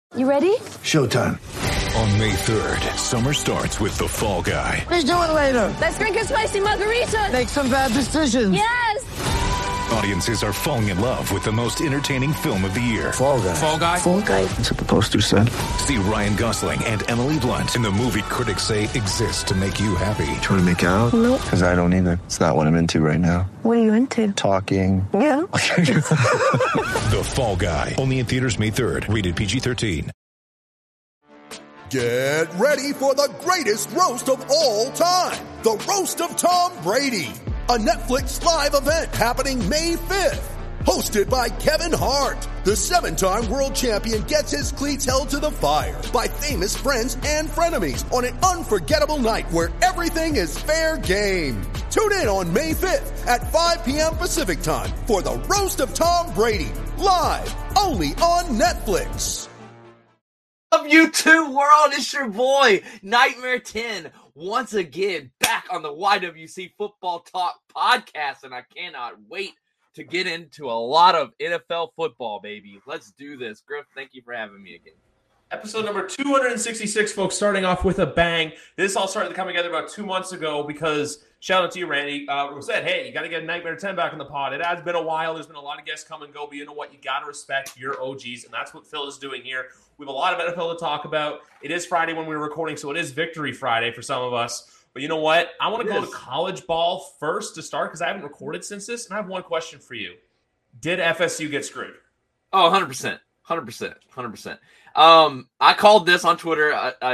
You ready? Showtime. On May 3rd, summer starts with The Fall Guy. Let's do it later. Let's drink a spicy margarita. Make some bad decisions. Yes! Audiences are falling in love with the most entertaining film of the year. Fall Guy. Fall Guy? Fall Guy. That's what the poster said. See Ryan Gosling and Emily Blunt in the movie critics say exists to make you happy. Trying to make it out? Nope. Because I don't either. It's not what I'm into right now. What are you into? Talking. Yeah. The Fall Guy. Only in theaters May 3rd. Rated PG-13. Get ready for the greatest roast of all time. The Roast of Tom Brady. A Netflix live event happening May 5th. Hosted by Kevin Hart. The 7-time world champion gets his cleats held to the fire by famous friends and frenemies on an unforgettable night where everything is fair game. Tune in on May 5th at 5 p.m. Pacific time for the Roast of Tom Brady. Live only on Netflix. Up YouTube world, it's your boy Nightmare 10 once again back on the YWC Football Talk podcast, and I cannot wait to get into a lot of NFL football, baby. Let's do this. Griff, thank you for having me again. Episode number 266, folks, starting off with a bang. This all started to come together about 2 months ago because, shout out to you, Randy, who said, hey, you got to get Nightmare 10 back in the pod. It has been a while. There's been a lot of guests come and go, but you know what? You got to respect your OGs, and that's what Phil is doing here. We have a lot of NFL to talk about. It is Friday when we're recording, so it is Victory Friday for some of us. But you know what? I want to go to college ball first to start because I haven't recorded since this, and I have one question for you. Did FSU get screwed? Oh, 100%. 100%. I called this on Twitter.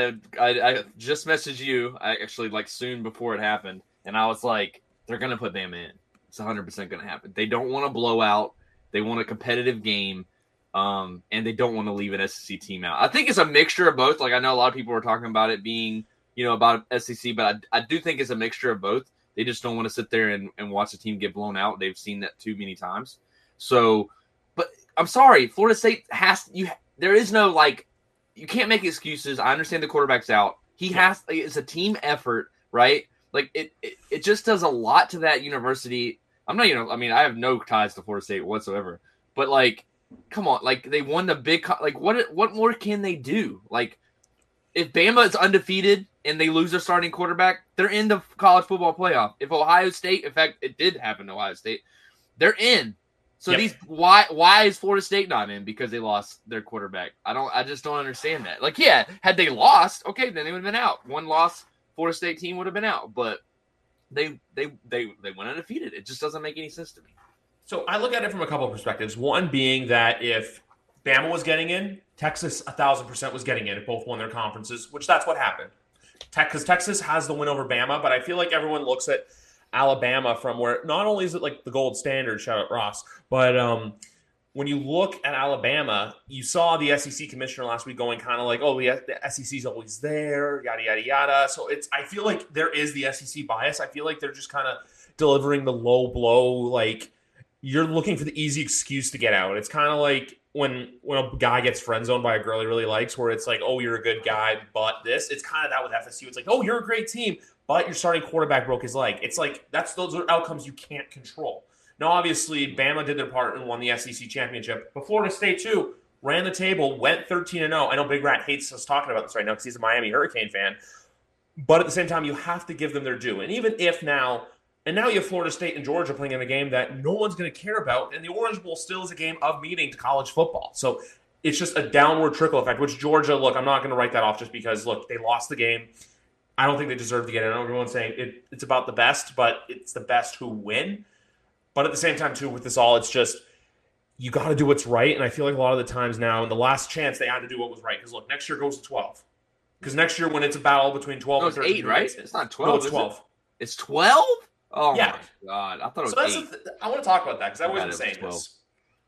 I just messaged you, actually, like soon before it happened, and I was like, they're going to put Bama in. It's 100% going to happen. They don't want a blowout. They want a competitive game. And they don't want to leave an SEC team out. I think it's a mixture of both. Like, I know a lot of people are talking about it being, about SEC, but I do think it's a mixture of both. They just don't want to sit there and watch the team get blown out. They've seen that too many times. So, but I'm sorry, Florida State there is no, like, you can't make excuses. I understand the quarterback's out. It's a team effort, right? Like, it just does a lot to that university. I have no ties to Florida State whatsoever, but, like, come on, like, they won the big, like, what more can they do? Like, if Bama is undefeated and they lose their starting quarterback, they're in the college football playoff. If Ohio State, in fact, it did happen to Ohio State, they're in. So why is Florida State not in? Because they lost their quarterback. I just don't understand that. Like, yeah, had they lost, okay, then they would have been out. One loss, Florida State team would have been out, but they went undefeated. It just doesn't make any sense to me. So I look at it from a couple of perspectives. One being that if Bama was getting in, Texas 1,000% was getting in if both won their conferences, which that's what happened. Because Texas has the win over Bama, but I feel like everyone looks at Alabama from where not only is it like the gold standard, shout out Ross, but when you look at Alabama, you saw the SEC commissioner last week going kind of like, oh, the SEC's always there, yada, yada, yada. So I feel like there is the SEC bias. I feel like they're just kind of delivering the low blow, like, you're looking for the easy excuse to get out. It's kind of like when a guy gets friend zoned by a girl he really likes, where it's like, oh, you're a good guy, but this. It's kind of that with FSU. It's like, oh, you're a great team, but your starting quarterback broke his leg. It's like those are outcomes you can't control. Now, obviously, Bama did their part and won the SEC championship, but Florida State too ran the table, went 13-0. I know Big Rat hates us talking about this right now because he's a Miami Hurricane fan, but at the same time, you have to give them their due. And even if now. And now you have Florida State and Georgia playing in a game that no one's going to care about, and the Orange Bowl still is a game of meaning to college football. So it's just a downward trickle effect, which Georgia, look, I'm not going to write that off just because, look, they lost the game. I don't think they deserve to get in. I know everyone's saying it's about the best, but it's the best who win. But at the same time, too, with this all, it's just you got to do what's right. And I feel like a lot of the times now, in the last chance, they had to do what was right. Because, look, next year goes to 12. Because next year, when it's a battle between 12 and 13. 8, right? It's not 12. No, it's 12. It's 12? Oh, yeah. My God. I thought it was that's 8. I want to talk about that because I wasn't saying this.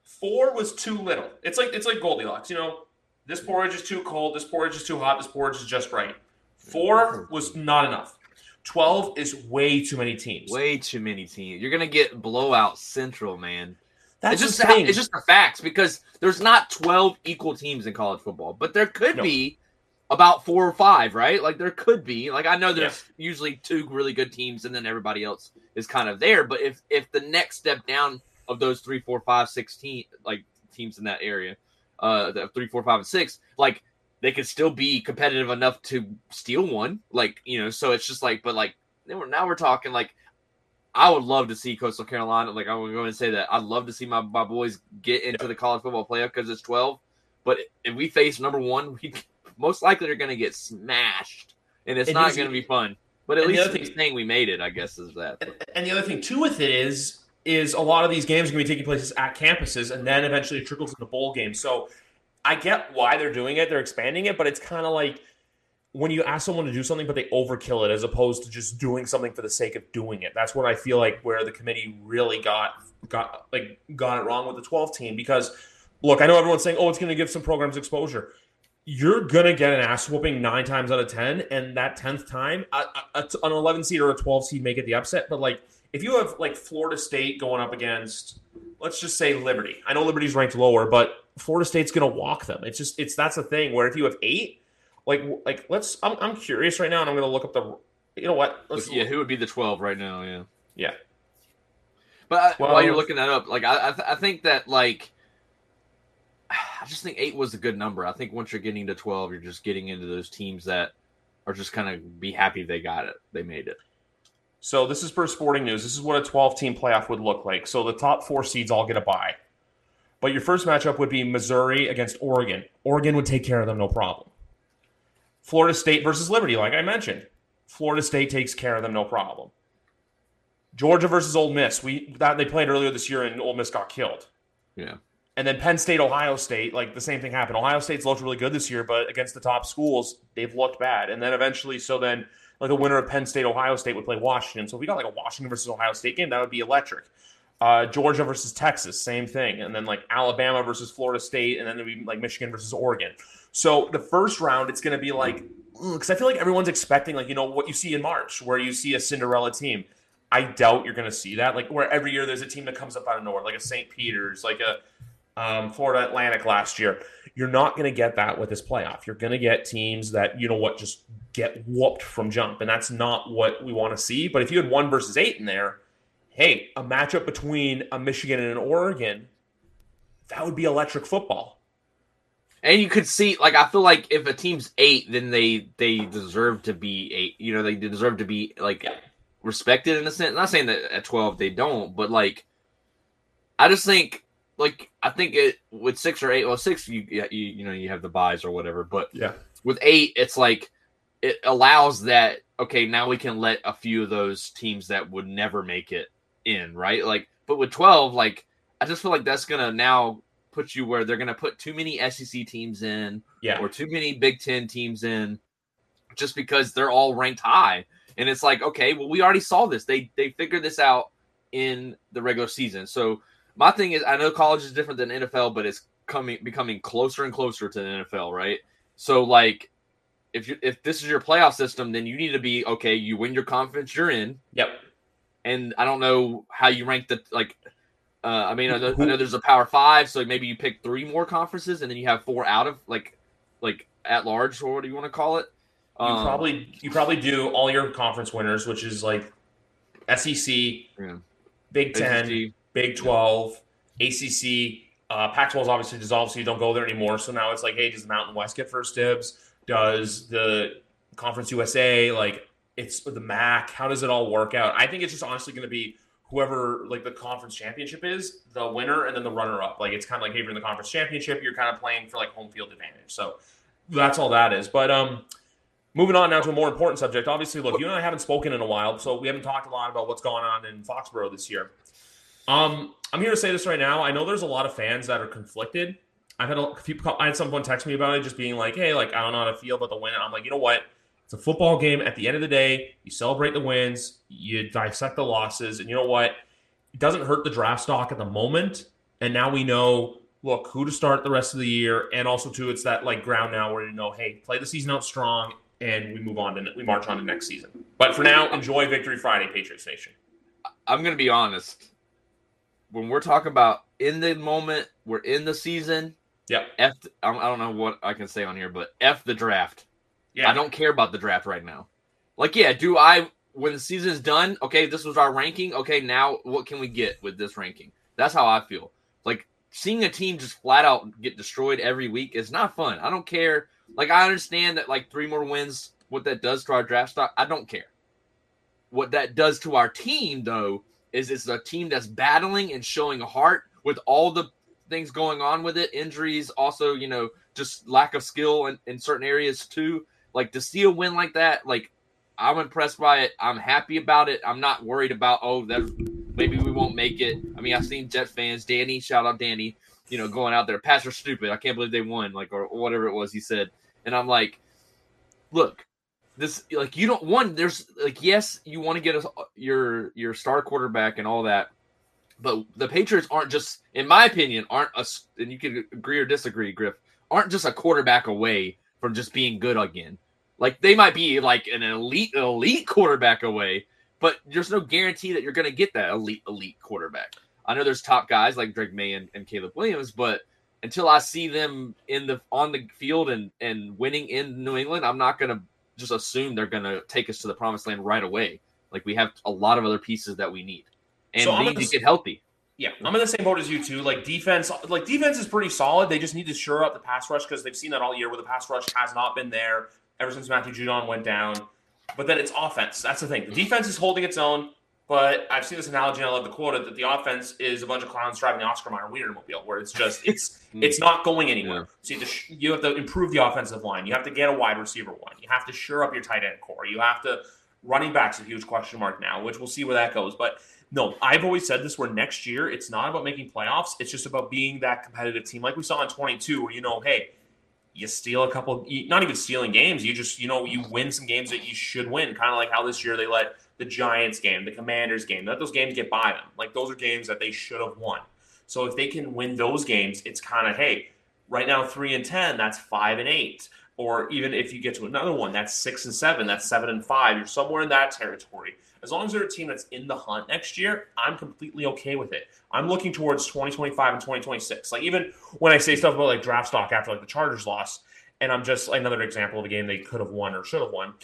4 was too little. It's like Goldilocks. This porridge is too cold. This porridge is too hot. This porridge is just right. 4 was not enough. 12 is way too many teams. Way too many teams. You're going to get blowout central, man. It's just the facts because there's not 12 equal teams in college football, but there could be about 4 or 5, right? Like there could be. Like I know there's usually 2 really good teams and then everybody else is kind of there. But if the next step down of those 3, 4, 5, 6 teams in that area the 3, 4, 5, and 6, like they could still be competitive enough to steal one. Like, so it's just like, but like now we're talking like, I would love to see Coastal Carolina. Like I would go and say that I'd love to see my boys get into the college football playoff because it's 12. But if we face number 1, we most likely are going to get smashed, and it's not going to be fun. But at least the thing we made it, I guess, is that. And the other thing too with it is a lot of these games are going to be taking place at campuses, and then eventually it trickles into bowl games. So I get why they're doing it; they're expanding it, but it's kind of like when you ask someone to do something, but they overkill it, as opposed to just doing something for the sake of doing it. That's what I feel like where the committee really got it wrong with the 12 team. Because look, I know everyone's saying, "Oh, it's going to give some programs exposure." You're going to get an ass whooping 9 times out of 10, and that 10th time, an 11 seed or a 12 seed may get the upset. But like, if you have like Florida State going up against, let's just say Liberty. I know Liberty's ranked lower, but Florida State's going to walk them. That's the thing where if you have 8, I'm curious right now, and I'm going to look up who would be the 12 right now? Yeah. Yeah. But while you're looking that up, like I think that like. I just think 8 was a good number. I think once you're getting to 12, you're just getting into those teams that are just kind of be happy they got it. They made it. So this is per Sporting News. This is what a 12-team playoff would look like. So the top 4 seeds all get a bye. But your first matchup would be Missouri against Oregon. Oregon would take care of them, no problem. Florida State versus Liberty, like I mentioned. Florida State takes care of them, no problem. Georgia versus Ole Miss. They played earlier this year, and Ole Miss got killed. Yeah. And then Penn State, Ohio State, like the same thing happened. Ohio State's looked really good this year, but against the top schools, they've looked bad. And then eventually, like the winner of Penn State, Ohio State would play Washington. So if we got like a Washington versus Ohio State game, that would be electric. Georgia versus Texas, same thing. And then like Alabama versus Florida State, and then there'd be like Michigan versus Oregon. So the first round, it's going to be like, because I feel like everyone's expecting like, what you see in March, where you see a Cinderella team. I doubt you're going to see that. Like where every year there's a team that comes up out of nowhere, like a St. Peter's, like a Florida Atlantic last year. You're not going to get that with this playoff. You're going to get teams that, just get whooped from jump, and that's not what we want to see. But if you had 1 versus 8 in there, hey, a matchup between a Michigan and an Oregon, that would be electric football. And you could see, like, I feel like if a team's 8, then they deserve to be 8. They deserve to be, like, respected in a sense. I'm not saying that at 12 they don't, but, like, I just think, like, I think it with 6 or 8. Well, 6 you have the buys or whatever, but yeah, with 8 it's like it allows that. Okay, now we can let a few of those teams that would never make it in, right? Like, but with 12, like, I just feel like that's gonna now put you where they're gonna put too many SEC teams in, or too many Big Ten teams in, just because they're all ranked high. And it's like, okay, well, we already saw this. They figured this out in the regular season. So my thing is, I know college is different than NFL, but it's becoming closer and closer to the NFL, right? So, like, if this is your playoff system, then you need to be, okay, you win your conference, you're in. Yep. And I don't know how you rank the, like, I know there's a Power 5, so maybe you pick 3 more conferences, and then you have 4 out of, like at large, or what do you want to call it? You probably do all your conference winners, which is, like, SEC, Big Ten, Big 12, ACC, Pac-12 is obviously dissolved, so you don't go there anymore. So now it's like, hey, does the Mountain West get first dibs? Does the Conference USA, like, it's the MAC? How does it all work out? I think it's just honestly going to be whoever, like, the conference championship is, the winner, and then the runner-up. Like, it's kind of like, hey, if you're in the conference championship, you're kind of playing for, like, home field advantage. So that's all that is. But moving on now to a more important subject. Obviously, look, you and I haven't spoken in a while, so we haven't talked a lot about what's going on in Foxborough this year. I'm here to say this right now. I know there's a lot of fans that are conflicted. I had someone text me about it, just being like, hey, like, I don't know how to feel about the win. And I'm like, you know what? It's a football game. At the end of the day, you celebrate the wins, you dissect the losses, and you know what? It doesn't hurt the draft stock at the moment. And now we know, look, who to start the rest of the year. And also, too, it's that, like, ground now where you know, hey, play the season out strong, and we march on to next season. But for now, enjoy Victory Friday, Patriots Nation. I'm going to be honest. When we're talking about in the moment, we're in the season. Yeah. I don't know what I can say on here, but F the draft. Yeah. I don't care about the draft right now. Like, yeah, when the season's done, okay, this was our ranking. Okay, now what can we get with this ranking? That's how I feel. Like, seeing a team just flat out get destroyed every week is not fun. I don't care. Like, I understand that, like, 3 more wins, what that does to our draft stock, I don't care. What that does to our team, though, is it's a team that's battling and showing heart with all the things going on with it. Injuries, also, you know, just lack of skill in certain areas, too. Like, to see a win like that, like, I'm impressed by it. I'm happy about it. I'm not worried about, maybe we won't make it. I mean, I've seen Jet fans, Danny, shout out Danny, you know, going out there, Pats are stupid. I can't believe they won, like, or whatever it was he said. And I'm like, look, this, like, you don't want, there's, like, yes, you want to get your star quarterback and all that, but the Patriots aren't just, in my opinion, and you can agree or disagree, Griff, aren't just a quarterback away from just being good again. Like, they might be, like, an elite quarterback away, but there's no guarantee that you're going to get that elite quarterback. I know there's top guys like Drake May and Caleb Williams, but until I see them on the field and winning in New England, I'm not going to just assume they're going to take us to the promised land right away. Like, we have a lot of other pieces that we need, and so we need to get healthy. Yeah, I'm in the same boat as you two. Like, defense is pretty solid. They just need to shore up the pass rush because they've seen that all year where the pass rush has not been there ever since Matthew Judon went down. But then it's offense. That's the thing. The defense is holding its own, but I've seen this analogy, and I love the quote, that the offense is a bunch of clowns driving the Oscar Mayer Wienermobile, where it's just it's not going anywhere. Yeah. So you have to improve the offensive line. You have to get a wide receiver one. You have to shore up your tight end core. You have to running back's a huge question mark now, which we'll see where that goes. But no, I've always said this, where next year it's not about making playoffs. It's just about being that competitive team like we saw in 22, where, you know, hey, you steal a couple, not even stealing games. You just, you know, you win some games that you should win. Kind of like how this year they let the Giants game, the Commanders game, let those games get by them. Like, those are games that they should have won. So if they can win those games, it's kind of, hey, right now 3-10, that's 5-8. Or even if you get to another one, that's 6-7, that's 7-5. You're somewhere in that territory. As long as they're a team that's in the hunt next year, I'm completely okay with it. I'm looking towards 2025 and 2026. Like, even when I say stuff about, like, draft stock after, like, the Chargers loss, and I'm just another example of a game they could have won or should have won,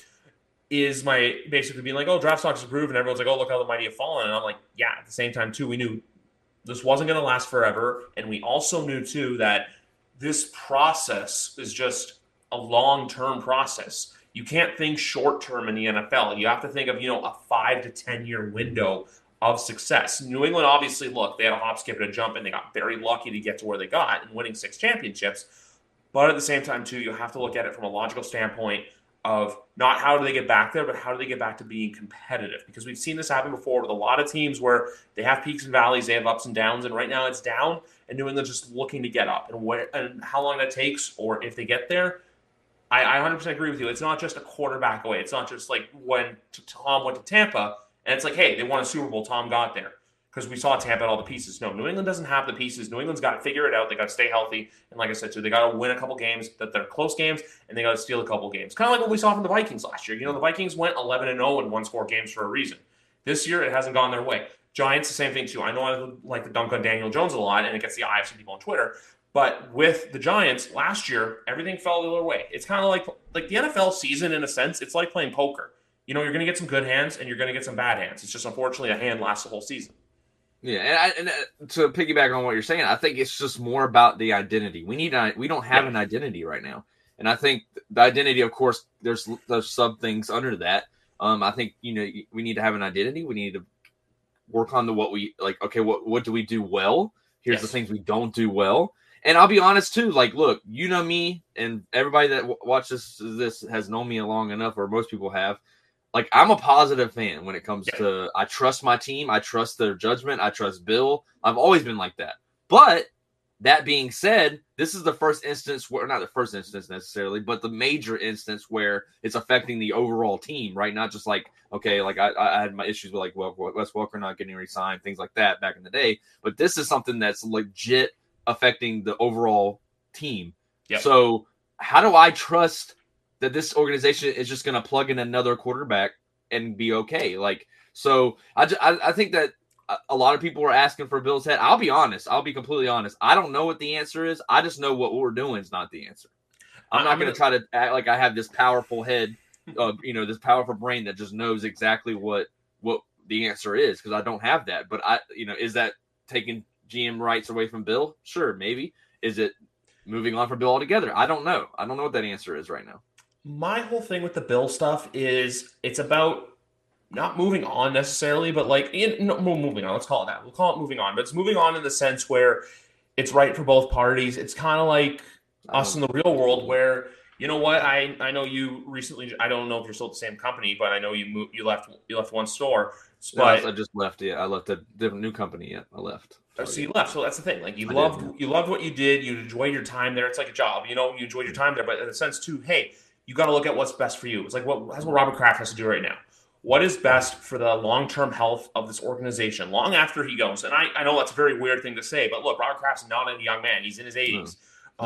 is my basically being like, oh, draft stock's improved, and everyone's like, oh, look how the mighty have fallen. And I'm like, yeah, at the same time, too, we knew this wasn't going to last forever, and we also knew, too, that this process is just a long-term process. You can't think short-term in the NFL. You have to think of, you know, a 5 to 10 year window of success. New England, obviously, look, they had a hop, skip, and a jump, and they got very lucky to get to where they got and winning 6 championships. But at the same time, too, you have to look at it from a logical standpoint of not how do they get back there, but how do they get back to being competitive? Because we've seen this happen before with a lot of teams where they have peaks and valleys, they have ups and downs, and right now it's down, and New England's just looking to get up. And how long that takes, or if they get there, I 100% agree with you. It's not just a quarterback away. It's not just like when Tom went to Tampa, and it's like, hey, they won a Super Bowl, Tom got there. Because we saw Tampa had all the pieces. No, New England doesn't have the pieces. New England's got to figure it out. They got to stay healthy. And like I said, too, they got to win a couple games that they're close games, and they got to steal a couple games. Kind of like what we saw from the Vikings last year. You know, the Vikings went 11-0 and won 4 games for a reason. This year, it hasn't gone their way. Giants, the same thing, too. I know I like to dunk on Daniel Jones a lot, and it gets the eye of some people on Twitter. But with the Giants, last year, everything fell the other way. It's kind of like the NFL season, in a sense. It's like playing poker. You know, you're going to get some good hands, and you're going to get some bad hands. It's just, unfortunately, a hand lasts the whole season. Yeah, and to piggyback on what you're saying, I think it's just more about the identity. We don't have an identity right now, and I think the identity, of course, there's sub things under that. I think, you know, we need to have an identity. We need to work on what we like. Okay, what do we do well? Here's the things we don't do well. And I'll be honest too. Like, look, you know me, and everybody that watches this has known me long enough, or most people have. Like, I'm a positive fan when it comes to, I trust my team. I trust their judgment. I trust Bill. I've always been like that. But that being said, this is the first instance where, not the first instance necessarily, but the major instance where it's affecting the overall team, right? Not just like, okay, like I had my issues with like Wes Welker not getting re-signed, things like that back in the day. But this is something that's legit affecting the overall team. Yep. So how do I trust that this organization is just going to plug in another quarterback and be okay? Like, so I think that a lot of people are asking for Bill's head. I'll be honest. I'll be completely honest. I don't know what the answer is. I just know what we're doing is not the answer. I'm not going to try to act like I have this powerful head, this powerful brain that just knows exactly what the answer is, because I don't have that. But is that taking GM rights away from Bill? Sure, maybe. Is it moving on from Bill altogether? I don't know. I don't know what that answer is right now. My whole thing with the Bill stuff is it's about not moving on necessarily, but moving on. Let's call it that. We'll call it moving on. But it's moving on in the sense where it's right for both parties. It's kind of like us in the real world where, you know what? I know you recently. I don't know if you're still at the same company, but I know you left one store. But I just left. Yeah, I left a different new company. Yeah, I left. So you left. So that's the thing. Like you loved what you did. You enjoyed your time there. It's like a job. You enjoyed your time there. But in a sense too, hey, you got to look at what's best for you. It's like that's what Robert Kraft has to do right now. What is best for the long-term health of this organization long after he goes? And I know that's a very weird thing to say, but look, Robert Kraft's not a young man. He's in his 80s.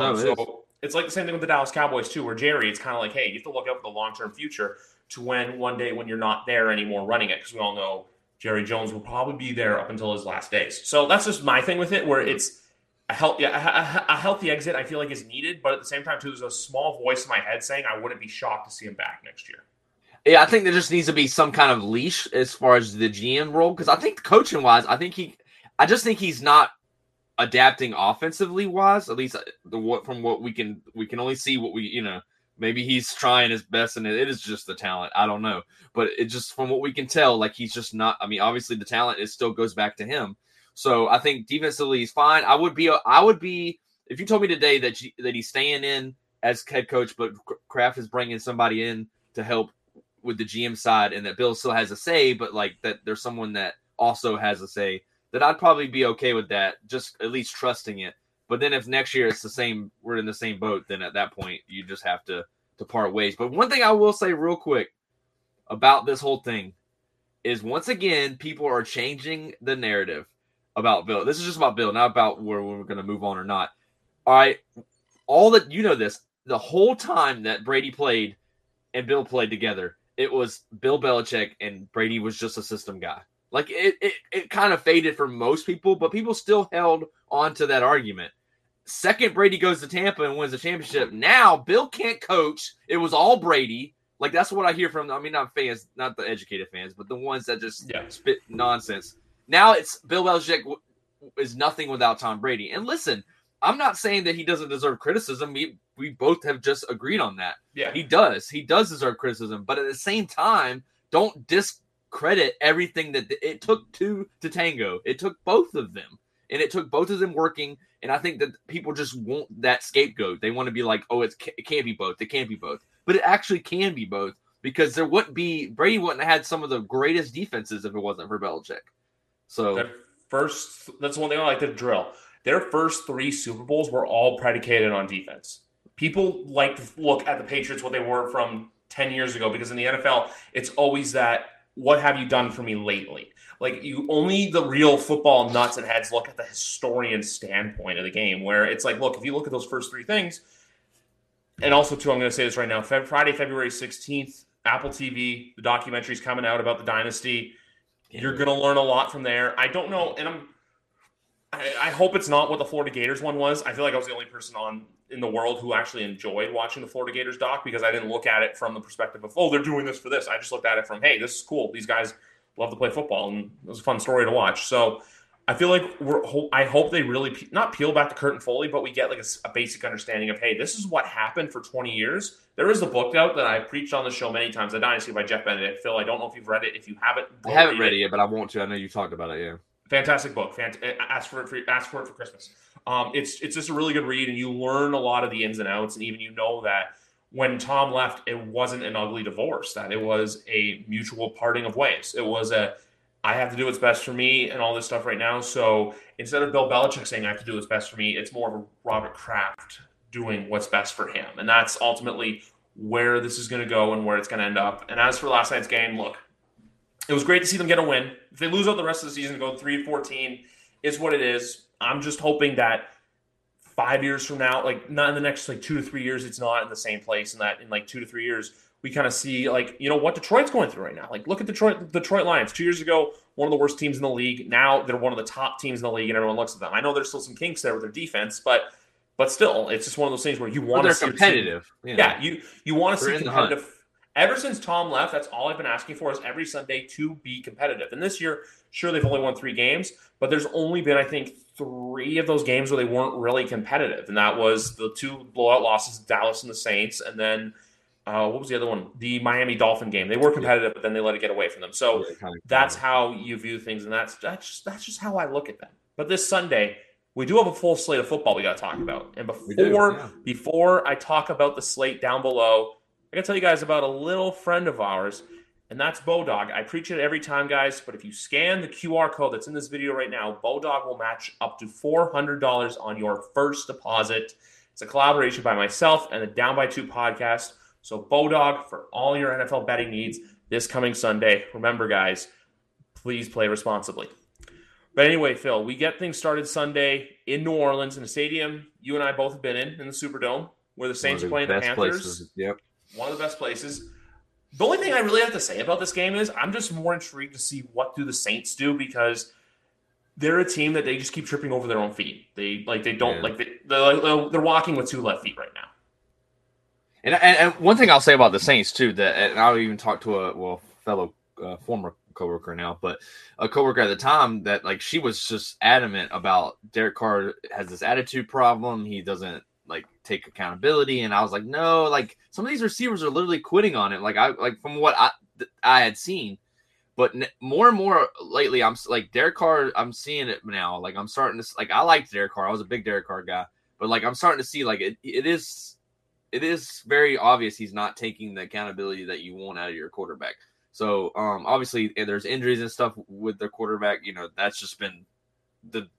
So it's like the same thing with the Dallas Cowboys too, where Jerry, it's kind of like, hey, you have to look out for the long-term future to when one day when you're not there anymore running it, because we all know Jerry Jones will probably be there up until his last days. So that's just my thing with it, where it's a healthy exit I feel like is needed, but at the same time too, there's a small voice in my head saying I wouldn't be shocked to see him back next year. Yeah, I think there just needs to be some kind of leash as far as the GM role, because I think coaching wise, I just think he's not adapting offensively wise. At least from what we can only see what we maybe he's trying his best, and it is just the talent. I don't know, but it just from what we can tell, like he's just not. I mean, obviously the talent still goes back to him. So I think defensively he's fine. I would be if you told me today that he's staying in as head coach, but Kraft is bringing somebody in to help with the GM side, and that Bill still has a say, but like that there's someone that also has a say, that I'd probably be okay with that, just at least trusting it. But then if next year it's the same, we're in the same boat, then at that point you just have to part ways. But one thing I will say real quick about this whole thing is, once again, people are changing the narrative about Bill. This is just about Bill, not about where we're going to move on or not. All right, all that this, the whole time that Brady played and Bill played together, it was Bill Belichick and Brady was just a system guy. Like it kind of faded for most people, but people still held on to that argument. Second, Brady goes to Tampa and wins the championship. Now Bill can't coach. It was all Brady. Like that's what I hear from. I mean, not fans, not the educated fans, but the ones that just spit nonsense. Now it's Bill Belichick is nothing without Tom Brady. And listen, I'm not saying that he doesn't deserve criticism. We both have just agreed on that. Yeah, he does. He does deserve criticism, but at the same time, don't discredit everything that it took to tango. It took both of them, and it took both of them working. And I think that people just want that scapegoat. They want to be like, oh, it can't be both. It can't be both. But it actually can be both, because Brady wouldn't have had some of the greatest defenses if it wasn't for Belichick. So that's one thing I like to drill. Their first 3 Super Bowls were all predicated on defense. People like to look at the Patriots, what they were from 10 years ago, because in the NFL, it's always that, what have you done for me lately? Like only the real football nuts and heads look at the historian standpoint of the game, where it's like, look, if you look at those first 3 things, and also too, I'm going to say this right now, Friday, February 16th, Apple TV, the documentary's coming out about the dynasty. Yeah. You're going to learn a lot from there. I don't know, and I hope it's not what the Florida Gators one was. I feel like I was the only person in the world who actually enjoyed watching the Florida Gators doc, because I didn't look at it from the perspective of, oh, they're doing this for this. I just looked at it from, hey, this is cool. These guys love to play football, and it was a fun story to watch. So I feel like I hope they really not peel back the curtain fully, but we get like a basic understanding of, hey, this is what happened for 20 years. There is a book out that I preached on the show many times, The Dynasty by Jeff Benedict. Phil, I don't know if you've read it. If you haven't, I haven't read it yet, but I want to. I know you talked about it. Yeah. Fantastic book. Ask for it for Christmas. It's just a really good read, and you learn a lot of the ins and outs, and even that when Tom left, it wasn't an ugly divorce, that it was a mutual parting of ways. It was I have to do what's best for me and all this stuff right now. So instead of Bill Belichick saying I have to do what's best for me, it's more of a Robert Kraft doing what's best for him. And that's ultimately where this is going to go and where it's going to end up. And as for last night's game, look, it was great to see them get a win. If they lose out the rest of the season and go 3-14, it's what it is. I'm just hoping that 5 years from now, like not in the next 2 to 3 years, it's not in the same place, and that in 2 to 3 years, we kind of see what Detroit's going through right now. Like look at Detroit Lions. 2 years ago, one of the worst teams in the league. Now they're one of the top teams in the league, and everyone looks at them. I know there's still some kinks there with their defense, but still, it's just one of those things where you want to see competitive. Yeah, you want to see competitive. Ever since Tom left, that's all I've been asking for, is every Sunday to be competitive. And this year, sure, they've only won 3 games, but there's only been, I think, 3 of those games where they weren't really competitive, and that was the 2 blowout losses, Dallas and the Saints, and then what was the other one? The Miami Dolphin game. They were competitive, but then they let it get away from them. So that's how you view things, and that's just how I look at them. But this Sunday, we do have a full slate of football we got to talk about. And before I talk about the slate down below, I got to tell you guys about a little friend of ours, and that's Bodog. I preach it every time, guys, but if you scan the QR code that's in this video right now, Bodog will match up to $400 on your first deposit. It's a collaboration by myself and the Down by 2 podcast. So Bodog for all your NFL betting needs this coming Sunday. Remember, guys, please play responsibly. But anyway, Phil, we get things started Sunday in New Orleans in a stadium you and I both have been in the Superdome, where the Saints are playing the Panthers. Places. Yep. One of the best places. The only thing I really have to say about this game is I'm just more intrigued to see what do the Saints do, because they're a team that they just keep tripping over their own feet. They're walking with 2 left feet right now. And one thing I'll say about the Saints too, and I'll even talk to a fellow former coworker now, but a coworker at the time that like she was just adamant about Derek Carr has this attitude problem. He doesn't like take accountability, and I was like, no, like some of these receivers are literally quitting on it. Like from what I had seen, but more and more lately, I'm like Derek Carr. I'm seeing it now. Like I'm starting to like I liked Derek Carr. I was a big Derek Carr guy, but like I'm starting to see like it is very obvious he's not taking the accountability that you want out of your quarterback. So obviously there's injuries and stuff with their quarterback. You know, that's just been the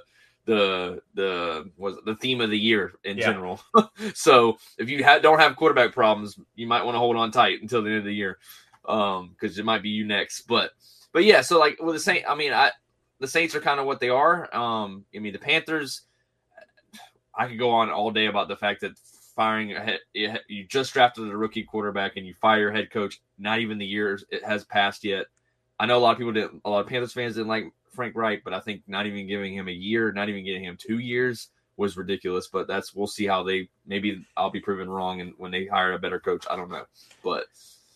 theme of the year in general. So if you don't have quarterback problems, you might want to hold on tight until the end of the year, because it might be you next. But yeah, so like with the Saints, I mean, the Saints are kind of what they are. I mean, the Panthers, I could go on all day about the fact that you just drafted a rookie quarterback and you fire your head coach. Not even the year it has passed yet. I know a lot of Panthers fans didn't like Frank Reich, but I think not even giving him a year, not even getting him 2 years was ridiculous. But we'll see how maybe I'll be proven wrong, and when they hire a better coach, I don't know. But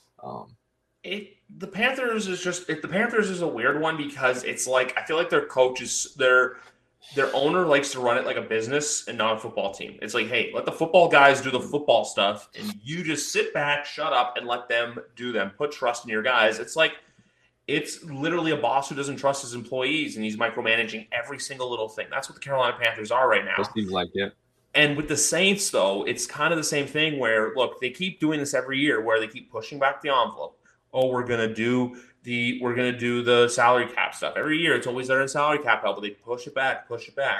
the Panthers is a weird one, because it's like I feel like their coach is their owner likes to run it like a business and not a football team. It's like, hey, let the football guys do the football stuff, and you just sit back, shut up, and let them do them. Put trust in your guys. It's like it's literally a boss who doesn't trust his employees, and he's micromanaging every single little thing. That's what the Carolina Panthers are right now. It seems like it. And with the Saints, though, it's kind of the same thing where, look, they keep doing this every year where they keep pushing back the envelope. Oh, we're gonna do the salary cap stuff. Every year it's always there in salary cap help, but they push it back.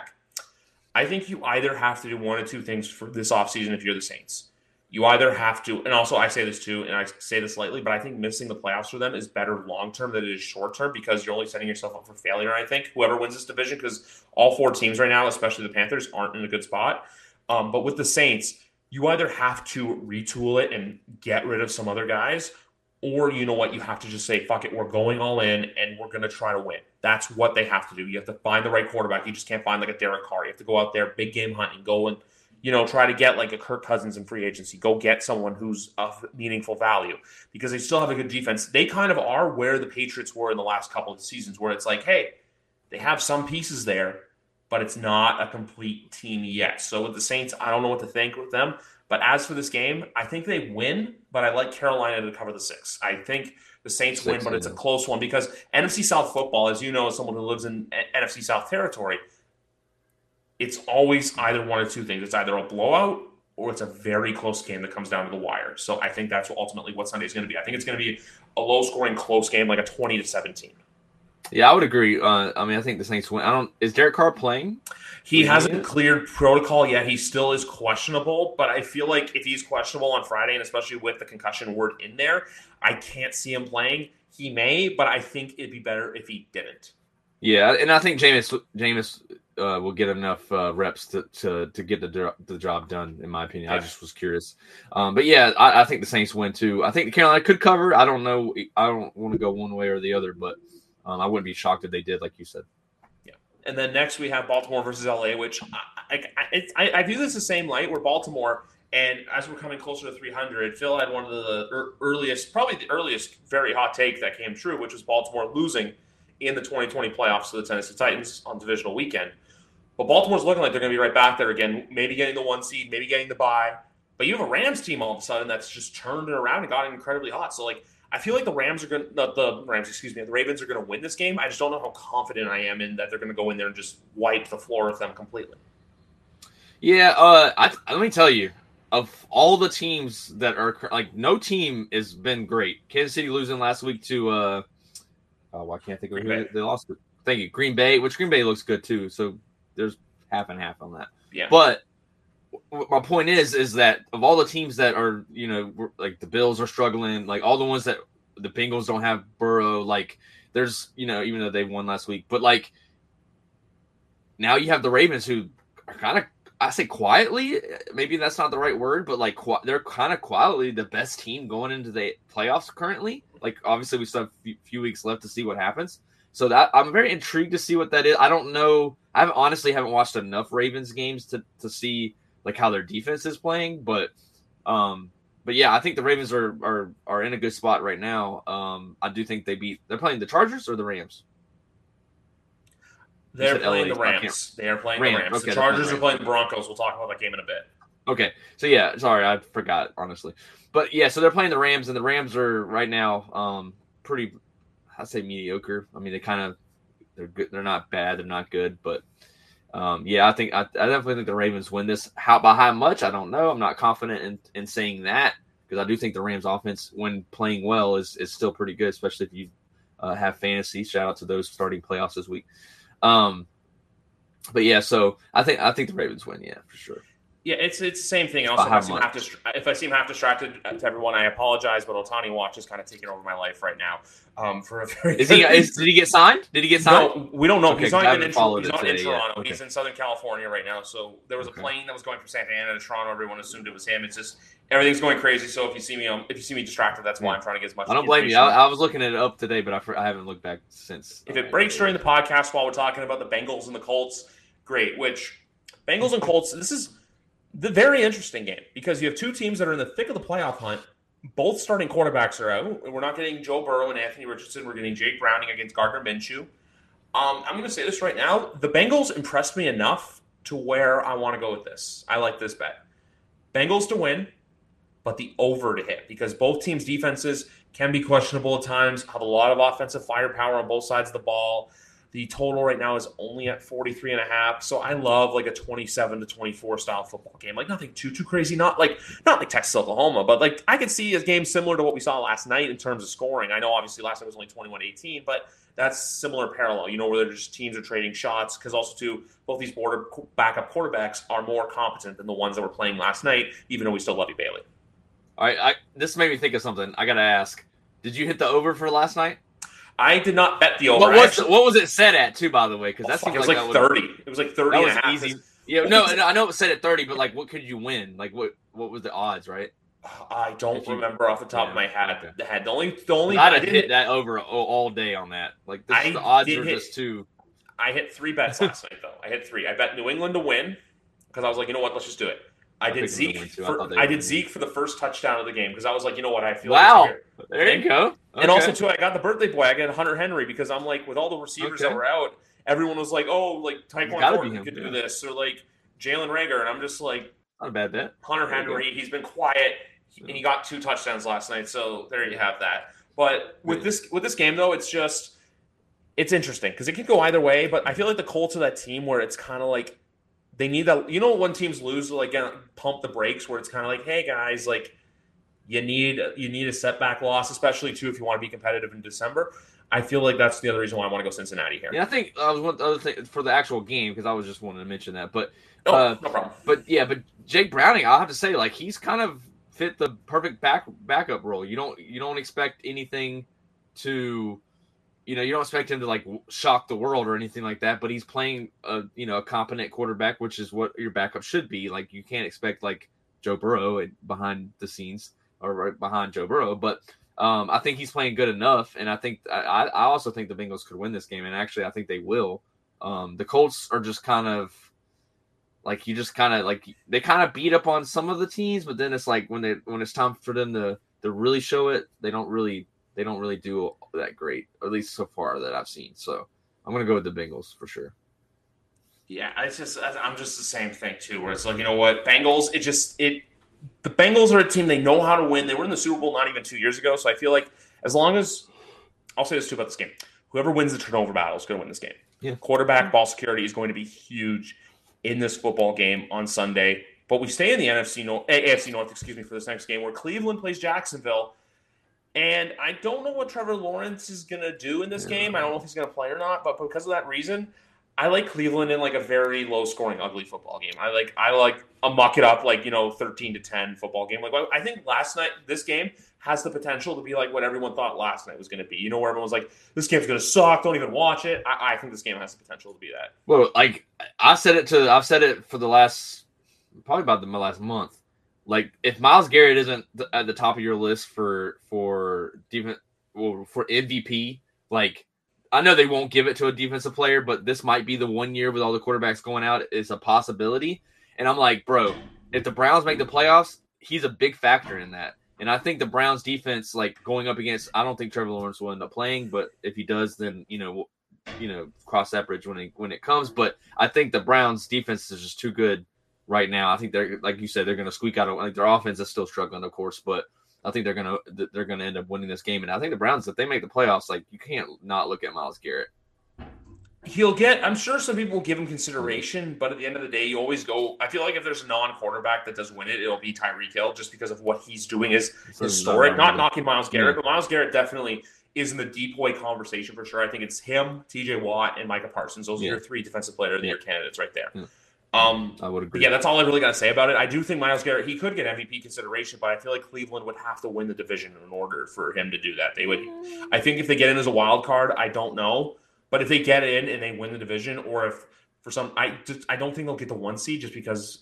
I think you either have to do one of 2 things for this offseason if you're the Saints. You either have to, and also I say this too, and I say this lightly, but I think missing the playoffs for them is better long-term than it is short-term, because you're only setting yourself up for failure, I think, whoever wins this division, because all 4 teams right now, especially the Panthers, aren't in a good spot. But with the Saints, you either have to retool it and get rid of some other guys, or you know what, you have to just say, fuck it, we're going all in and we're going to try to win. That's what they have to do. You have to find the right quarterback. You just can't find like a Derek Carr. You have to go out there, big game hunting, go and, try to get like a Kirk Cousins in free agency. Go get someone who's of meaningful value, because they still have a good defense. They kind of are where the Patriots were in the last couple of seasons, where it's like, hey, they have some pieces there, but it's not a complete team yet. So with the Saints, I don't know what to think with them. But as for this game, I think they win, but I like Carolina to cover the 6. I think the Saints win, but it's a close one, because NFC South football, as you know, as someone who lives in NFC South territory, it's always either one of 2 things. It's either a blowout or it's a very close game that comes down to the wire. So I think that's ultimately what Sunday is going to be. I think it's going to be a low-scoring, close game, like a 20-17. Yeah, I would agree. I think the Saints win. Is Derek Carr playing? He hasn't cleared protocol yet. He still is questionable, but I feel like if he's questionable on Friday, and especially with the concussion word in there, I can't see him playing. He may, but I think it'd be better if he didn't. Yeah, and I think Jameis will get enough reps to get the job done, in my opinion. Yeah. I just was curious. But yeah, I think the Saints win too. I think Carolina could cover. I don't know. I don't want to go one way or the other, but I wouldn't be shocked if they did, like you said. Yeah. And then next we have Baltimore versus LA, which I view this the same light, where Baltimore, and as we're coming closer to 300, Phil had one of the earliest very hot take that came true, which was Baltimore losing in the 2020 playoffs to the Tennessee Titans on divisional weekend. But Baltimore's looking like they're going to be right back there again, maybe getting the 1 seed, maybe getting the bye. But you have a Rams team all of a sudden that's just turned it around and gotten incredibly hot. So, like, I feel like the Ravens are going to win this game. I just don't know how confident I am in that they're going to go in there and just wipe the floor with them completely. Yeah, let me tell you, of all the teams that are like, no team has been great. Kansas City losing last week to I can't think of who they lost. Thank you, Green Bay, which Green Bay looks good too. So there's half and half on that. Yeah, but my point is that of all the teams that are, like the Bills are struggling, like all the ones that the Bengals don't have Burrow, like there's, even though they won last week, but like now you have the Ravens who are kind of, I say quietly, maybe that's not the right word, but like they're kind of quietly the best team going into the playoffs currently. Like obviously we still have a few weeks left to see what happens. So that I'm very intrigued to see what that is. I don't know. I honestly haven't watched enough Ravens games to see like how their defense is playing, but yeah, I think the Ravens are in a good spot right now. I do think they're playing the Chargers or the Rams. They're playing the Rams. They are playing the Rams. Okay, the Chargers are playing the Broncos. We'll talk about that game in a bit. Okay. So, yeah, sorry, I forgot, honestly. But, yeah, so they're playing the Rams, and the Rams are right now pretty, I'd say mediocre. I mean, they're good. They're not bad. They're not good. But, yeah, I definitely think the Ravens win this. By how much, I don't know. I'm not confident in saying that because I do think the Rams offense, when playing well, is still pretty good, especially if you have fantasy. Shout out to those starting playoffs this week. But yeah, so I think the Ravens win, yeah, for sure. Yeah, it's the same thing. Also, if I seem half distracted to everyone, I apologize. But Ohtani Watch is kind of taking over my life right now. For a very did he get signed? No, we don't know. Okay, he's not in Toronto. Okay. He's in Southern California right now. So there was a plane that was going from Santa Ana to Toronto. Everyone assumed it was him. It's just everything's going crazy. So if you see me distracted, that's why I'm trying to get as much. I don't blame you. I was looking it up today, but I haven't looked back since. If it breaks during the podcast while we're talking about the Bengals and the Colts, great. Which Bengals and Colts, this is the very interesting game because you have two teams that are in the thick of the playoff hunt. Both starting quarterbacks are out. We're not getting Joe Burrow and Anthony Richardson. We're getting Jake Browning against Gardner Minshew. I'm going to say this right now. The Bengals impressed me enough to where I want to go with this. I like this bet. Bengals to win, but the over to hit because both teams' defenses can be questionable at times, have a lot of offensive firepower on both sides of the ball. The total right now is only at 43.5. So I love like a 27-24 style football game. Like nothing too crazy. Not like Texas, Oklahoma, but like I could see a game similar to what we saw last night in terms of scoring. I know obviously last night was only 21-18, but that's similar parallel, where they're just teams are trading shots because also too, both these backup quarterbacks are more competent than the ones that were playing last night, even though we still love you, Bailey. All right. This made me think of something. I got to ask, did you hit the over for last night? I did not bet the over. What was it set at, too, by the way? Because it was like 30. It was like 30 that and was a half. Easy. Yeah, no, I know it was set at 30, but like, what could you win? Like, what was the odds, right? I don't remember off the top of my head. Okay. The only I didn't hit that over all day on that. Like, the odds are just too. I hit 3 bets last night, though. I hit 3. I bet New England to win because I was like, you know what? Let's just do it. I did Zeke for the first touchdown of the game because I was like, you know what? I feel there you go. Okay. And also, too, I got the birthday boy. I got Hunter Henry because I'm like, with all the receivers that were out, everyone was like, oh, like Tyquan Thornton could do this or like Jalen Reagor. And I'm just like, not a bad bet. Hunter Henry, he's been quiet and he got 2 touchdowns last night. So there you have that. But with this game, though, it's interesting because it could go either way. But I feel like the Colts are that team where it's kind of like, they need that, when teams lose, like pump the brakes, where it's kind of like, hey guys, like you need a setback loss, especially too if you want to be competitive in December. I feel like that's the other reason why I want to go Cincinnati here. Yeah, I think one other thing for the actual game because I was just wanting to mention that, but no problem. But Jake Browning, I'll have to say, like he's kind of fit the perfect backup role. You don't expect anything to. You don't expect him to like shock the world or anything like that, but he's playing a competent quarterback, which is what your backup should be. Like you can't expect like Joe Burrow behind the scenes or right behind Joe Burrow, but I think he's playing good enough, and I think I also think the Bengals could win this game, and actually I think they will. The Colts are just kind of like they kind of beat up on some of the teams, but then it's like when it's time for them to really show it, they don't really do that great, at least so far that I've seen. So I'm going to go with the Bengals for sure. Yeah, I'm just the same thing too. Where it's like, you know what, Bengals. The Bengals are a team, they know how to win. They were in the Super Bowl not even 2 years ago. So I feel like as long as I'll say this too about this game, whoever wins the turnover battle is going to win this game. Yeah. Quarterback ball security is going to be huge in this football game on Sunday. But we stay in the AFC North, for this next game where Cleveland plays Jacksonville. And I don't know what Trevor Lawrence is going to do in this game. I don't know if he's going to play or not. But because of that reason, I like Cleveland in like a very low-scoring, ugly football game. I like a muck it up 13-10 football game. Like I think this game has the potential to be like what everyone thought last night was going to be. Where everyone was like, "This game's going to suck. Don't even watch it." I think this game has the potential to be that. Well, I've said it for the last my last month. Like if Myles Garrett isn't at the top of your list for defense, for MVP, like. I know they won't give it to a defensive player, but this might be the 1 year with all the quarterbacks going out is a possibility. And I'm like, bro, if the Browns make the playoffs, he's a big factor in that. And I think the Browns defense, going up against, I don't think Trevor Lawrence will end up playing, but if he does, then, cross that bridge when it comes. But I think the Browns defense is just too good right now. I think they're, like you said, they're going to squeak out. Their offense is still struggling, of course, but I think they're gonna end up winning this game, and I think the Browns, if they make the playoffs, you can't not look at Myles Garrett. I'm sure some people will give him consideration, but at the end of the day, you always go. I feel like if there's a non-quarterback that does win it, it'll be Tyreek Hill, just because of what he's doing is historic. Not knocking Myles Garrett, but Myles Garrett definitely is in the decoy conversation for sure. I think it's him, T.J. Watt, and Micah Parsons. Those are your three defensive player of the year candidates right there. Yeah. I would agree. Yeah, that's all I really got to say about it. I do think Myles Garrett, he could get MVP consideration, but I feel like Cleveland would have to win the division in order for him to do that. They would. I think if they get in as a wild card, I don't know, but if they get in and they win the division, or if for some, I don't think they'll get the 1 seed just because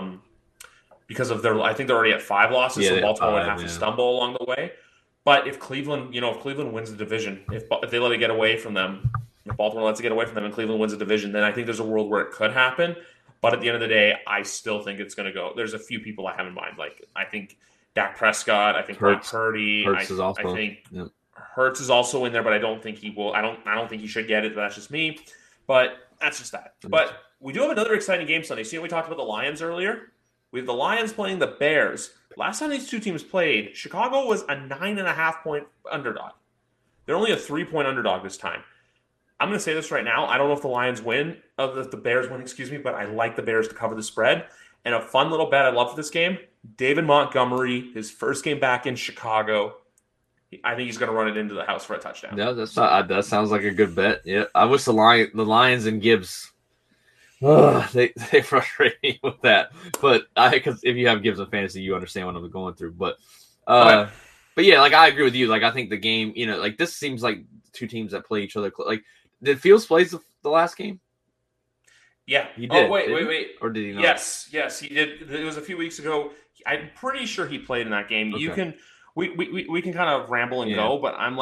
of their. I think they're already at 5 losses, so Baltimore would have to stumble along the way. But if Cleveland, if Cleveland wins the division, if they let it get away from them, if Baltimore lets it get away from them, and Cleveland wins the division, then I think there's a world where it could happen. But at the end of the day, I still think it's going to go. There's a few people I have in mind. I think Dak Prescott. I think Brock Purdy. Hurts is also. I think Hurts is also in there, but I don't think he will. I don't think he should get it. But that's just me. But that's just that. But we do have another exciting game Sunday. See, we talked about the Lions earlier. We have the Lions playing the Bears. Last time these two teams played, Chicago was a 9.5-point underdog. They're only a 3-point underdog this time. I'm going to say this right now. I don't know if the Lions win, if the Bears win, but I like the Bears to cover the spread. And a fun little bet I love for this game, David Montgomery, his first game back in Chicago. I think he's going to run it into the house for a touchdown. Yeah, that sounds like a good bet. Yeah, I wish the Lions and Gibbs, they frustrate me with that. But because if you have Gibbs in fantasy, you understand what I'm going through. But yeah, I agree with you. I think the game, this seems like two teams that play each other. Did Fields play the last game? Yeah. He did. Oh, wait. Or did he not? Yes, he did. It was a few weeks ago. I'm pretty sure he played in that game. Okay. We can kind of ramble and go, but I'm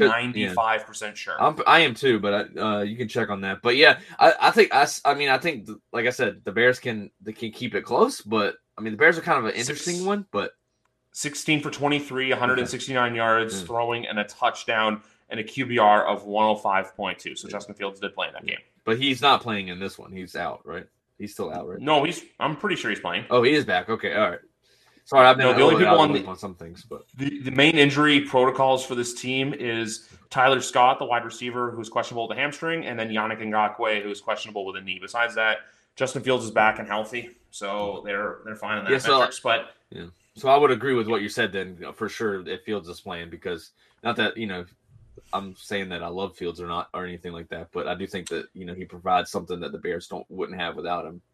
95% sure. I am too, but you can check on that. But yeah, I think like I said, the Bears can keep it close, but the Bears are kind of an interesting one, but 16 for 23, 169 yards throwing and a touchdown and a QBR of 105.2. So Justin Fields did play in that game. But he's not playing in this one. He's out, right? He's still out, right? No, I'm pretty sure he's playing. Oh, he is back. Okay, all right. Sorry, I've been the only people on some things, but the main injury protocols for this team is Tyler Scott, the wide receiver, who's questionable with a hamstring, and then Yannick Ngakoue, who's questionable with a knee. Besides that, Justin Fields is back and healthy, so they're fine on that metrics. But so I would agree with what you said then, for sure, if Fields is playing, because not that I'm saying that I love Fields or anything like that, but I do think that he provides something that the Bears wouldn't have without him.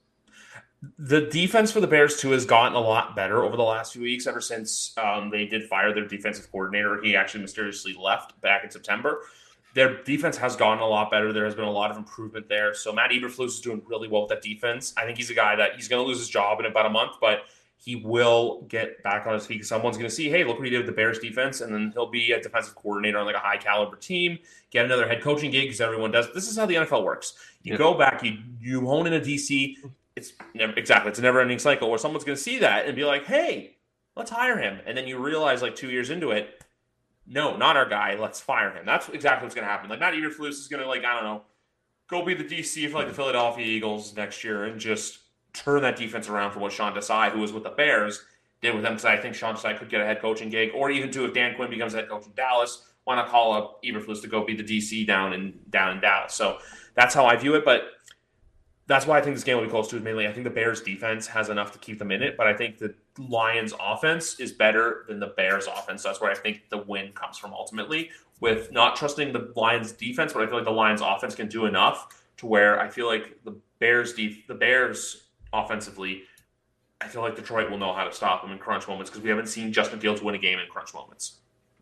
The defense for the Bears, too, has gotten a lot better over the last few weeks, ever since they did fire their defensive coordinator. He actually mysteriously left back in September. Their defense has gotten a lot better. There has been a lot of improvement there. So Matt Eberflus is doing really well with that defense. I think he's a guy that he's going to lose his job in about a month, but he will get back on his feet. Someone's going to see, hey, look what he did with the Bears defense, and then he'll be a defensive coordinator on a high-caliber team, get another head coaching gig, because everyone does. This is how the NFL works. You go back, you hone in a DC. It's a never-ending cycle where someone's going to see that and be like, hey, let's hire him. And then you realize 2 years into it, no, not our guy. Let's fire him. That's exactly what's going to happen. Matt Eberflus is going to go be the DC for like the Philadelphia Eagles next year and just turn that defense around from what Sean Desai, who was with the Bears, did with them. Because I think Sean Desai could get a head coaching gig, or even too, if Dan Quinn becomes head coach in Dallas, why not call up Eberflus to go be the DC down in Dallas? So that's how I view it. But that's why I think this game will be close to. Mainly, I think the Bears defense has enough to keep them in it, but I think the Lions offense is better than the Bears offense. That's where I think the win comes from ultimately, with not trusting the Lions defense, but I feel like the Lions offense can do enough to where I feel like the Bears offensively, I feel like Detroit will know how to stop them in crunch moments, because we haven't seen Justin Fields win a game in crunch moments.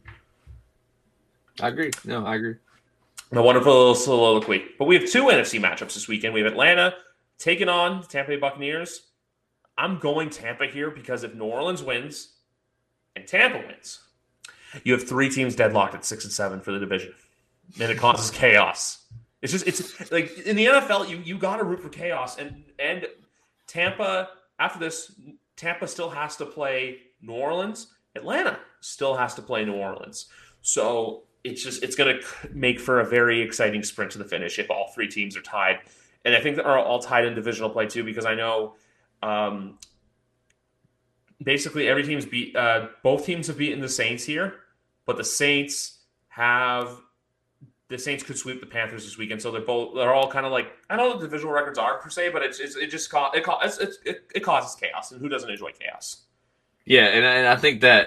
I agree. No, I agree. A wonderful little soliloquy. But we have two NFC matchups this weekend. We have Atlanta taking on the Tampa Bay Buccaneers. I'm going Tampa here because if New Orleans wins and Tampa wins, you have three teams deadlocked at 6 and 7 for the division, and it causes chaos. It's like in the NFL, you got to root for chaos, and Tampa after this, Tampa still has to play New Orleans. Atlanta still has to play New Orleans. So it's going to make for a very exciting sprint to the finish if all three teams are tied. And I think they're all tied in divisional play too, because I know basically every team's both teams have beaten the Saints here, but the Saints could sweep the Panthers this weekend. So they're all kind of like, I don't know what the divisional records are per se, but it causes chaos, and who doesn't enjoy chaos? Yeah, and I think that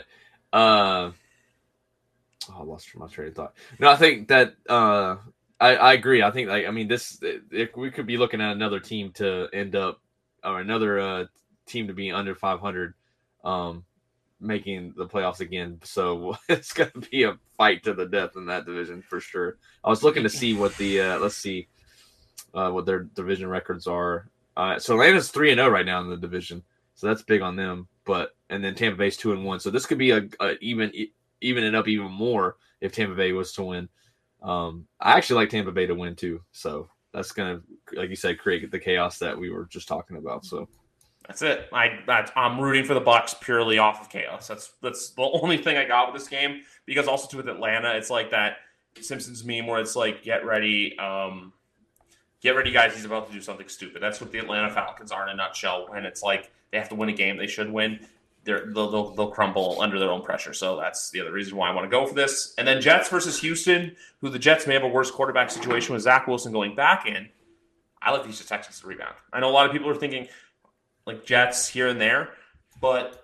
I lost my train of thought. No, I think that I agree. I think we could be looking at another team to end up, or another team to be under 500, making the playoffs again. So it's going to be a fight to the death in that division for sure. I was looking to see what the what their division records are. So Atlanta's 3-0 right now in the division, so that's big on them. And then Tampa Bay's 2-1. So this could be even it up even more if Tampa Bay was to win. I actually like Tampa Bay to win too. So that's going to, like you said, create the chaos that we were just talking about. So that's it. I'm rooting for the Bucs purely off of chaos. That's the only thing I got with this game, because also too with Atlanta, it's like that Simpsons meme where it's like, get ready guys, he's about to do something stupid. That's what the Atlanta Falcons are in a nutshell. And it's like they have to win a game they should win. They'll crumble under their own pressure. So that's the other reason why I want to go for this. And then Jets versus Houston, who the Jets may have a worse quarterback situation with Zach Wilson going back in. I like the Houston Texans to rebound. I know a lot of people are thinking like Jets here and there, but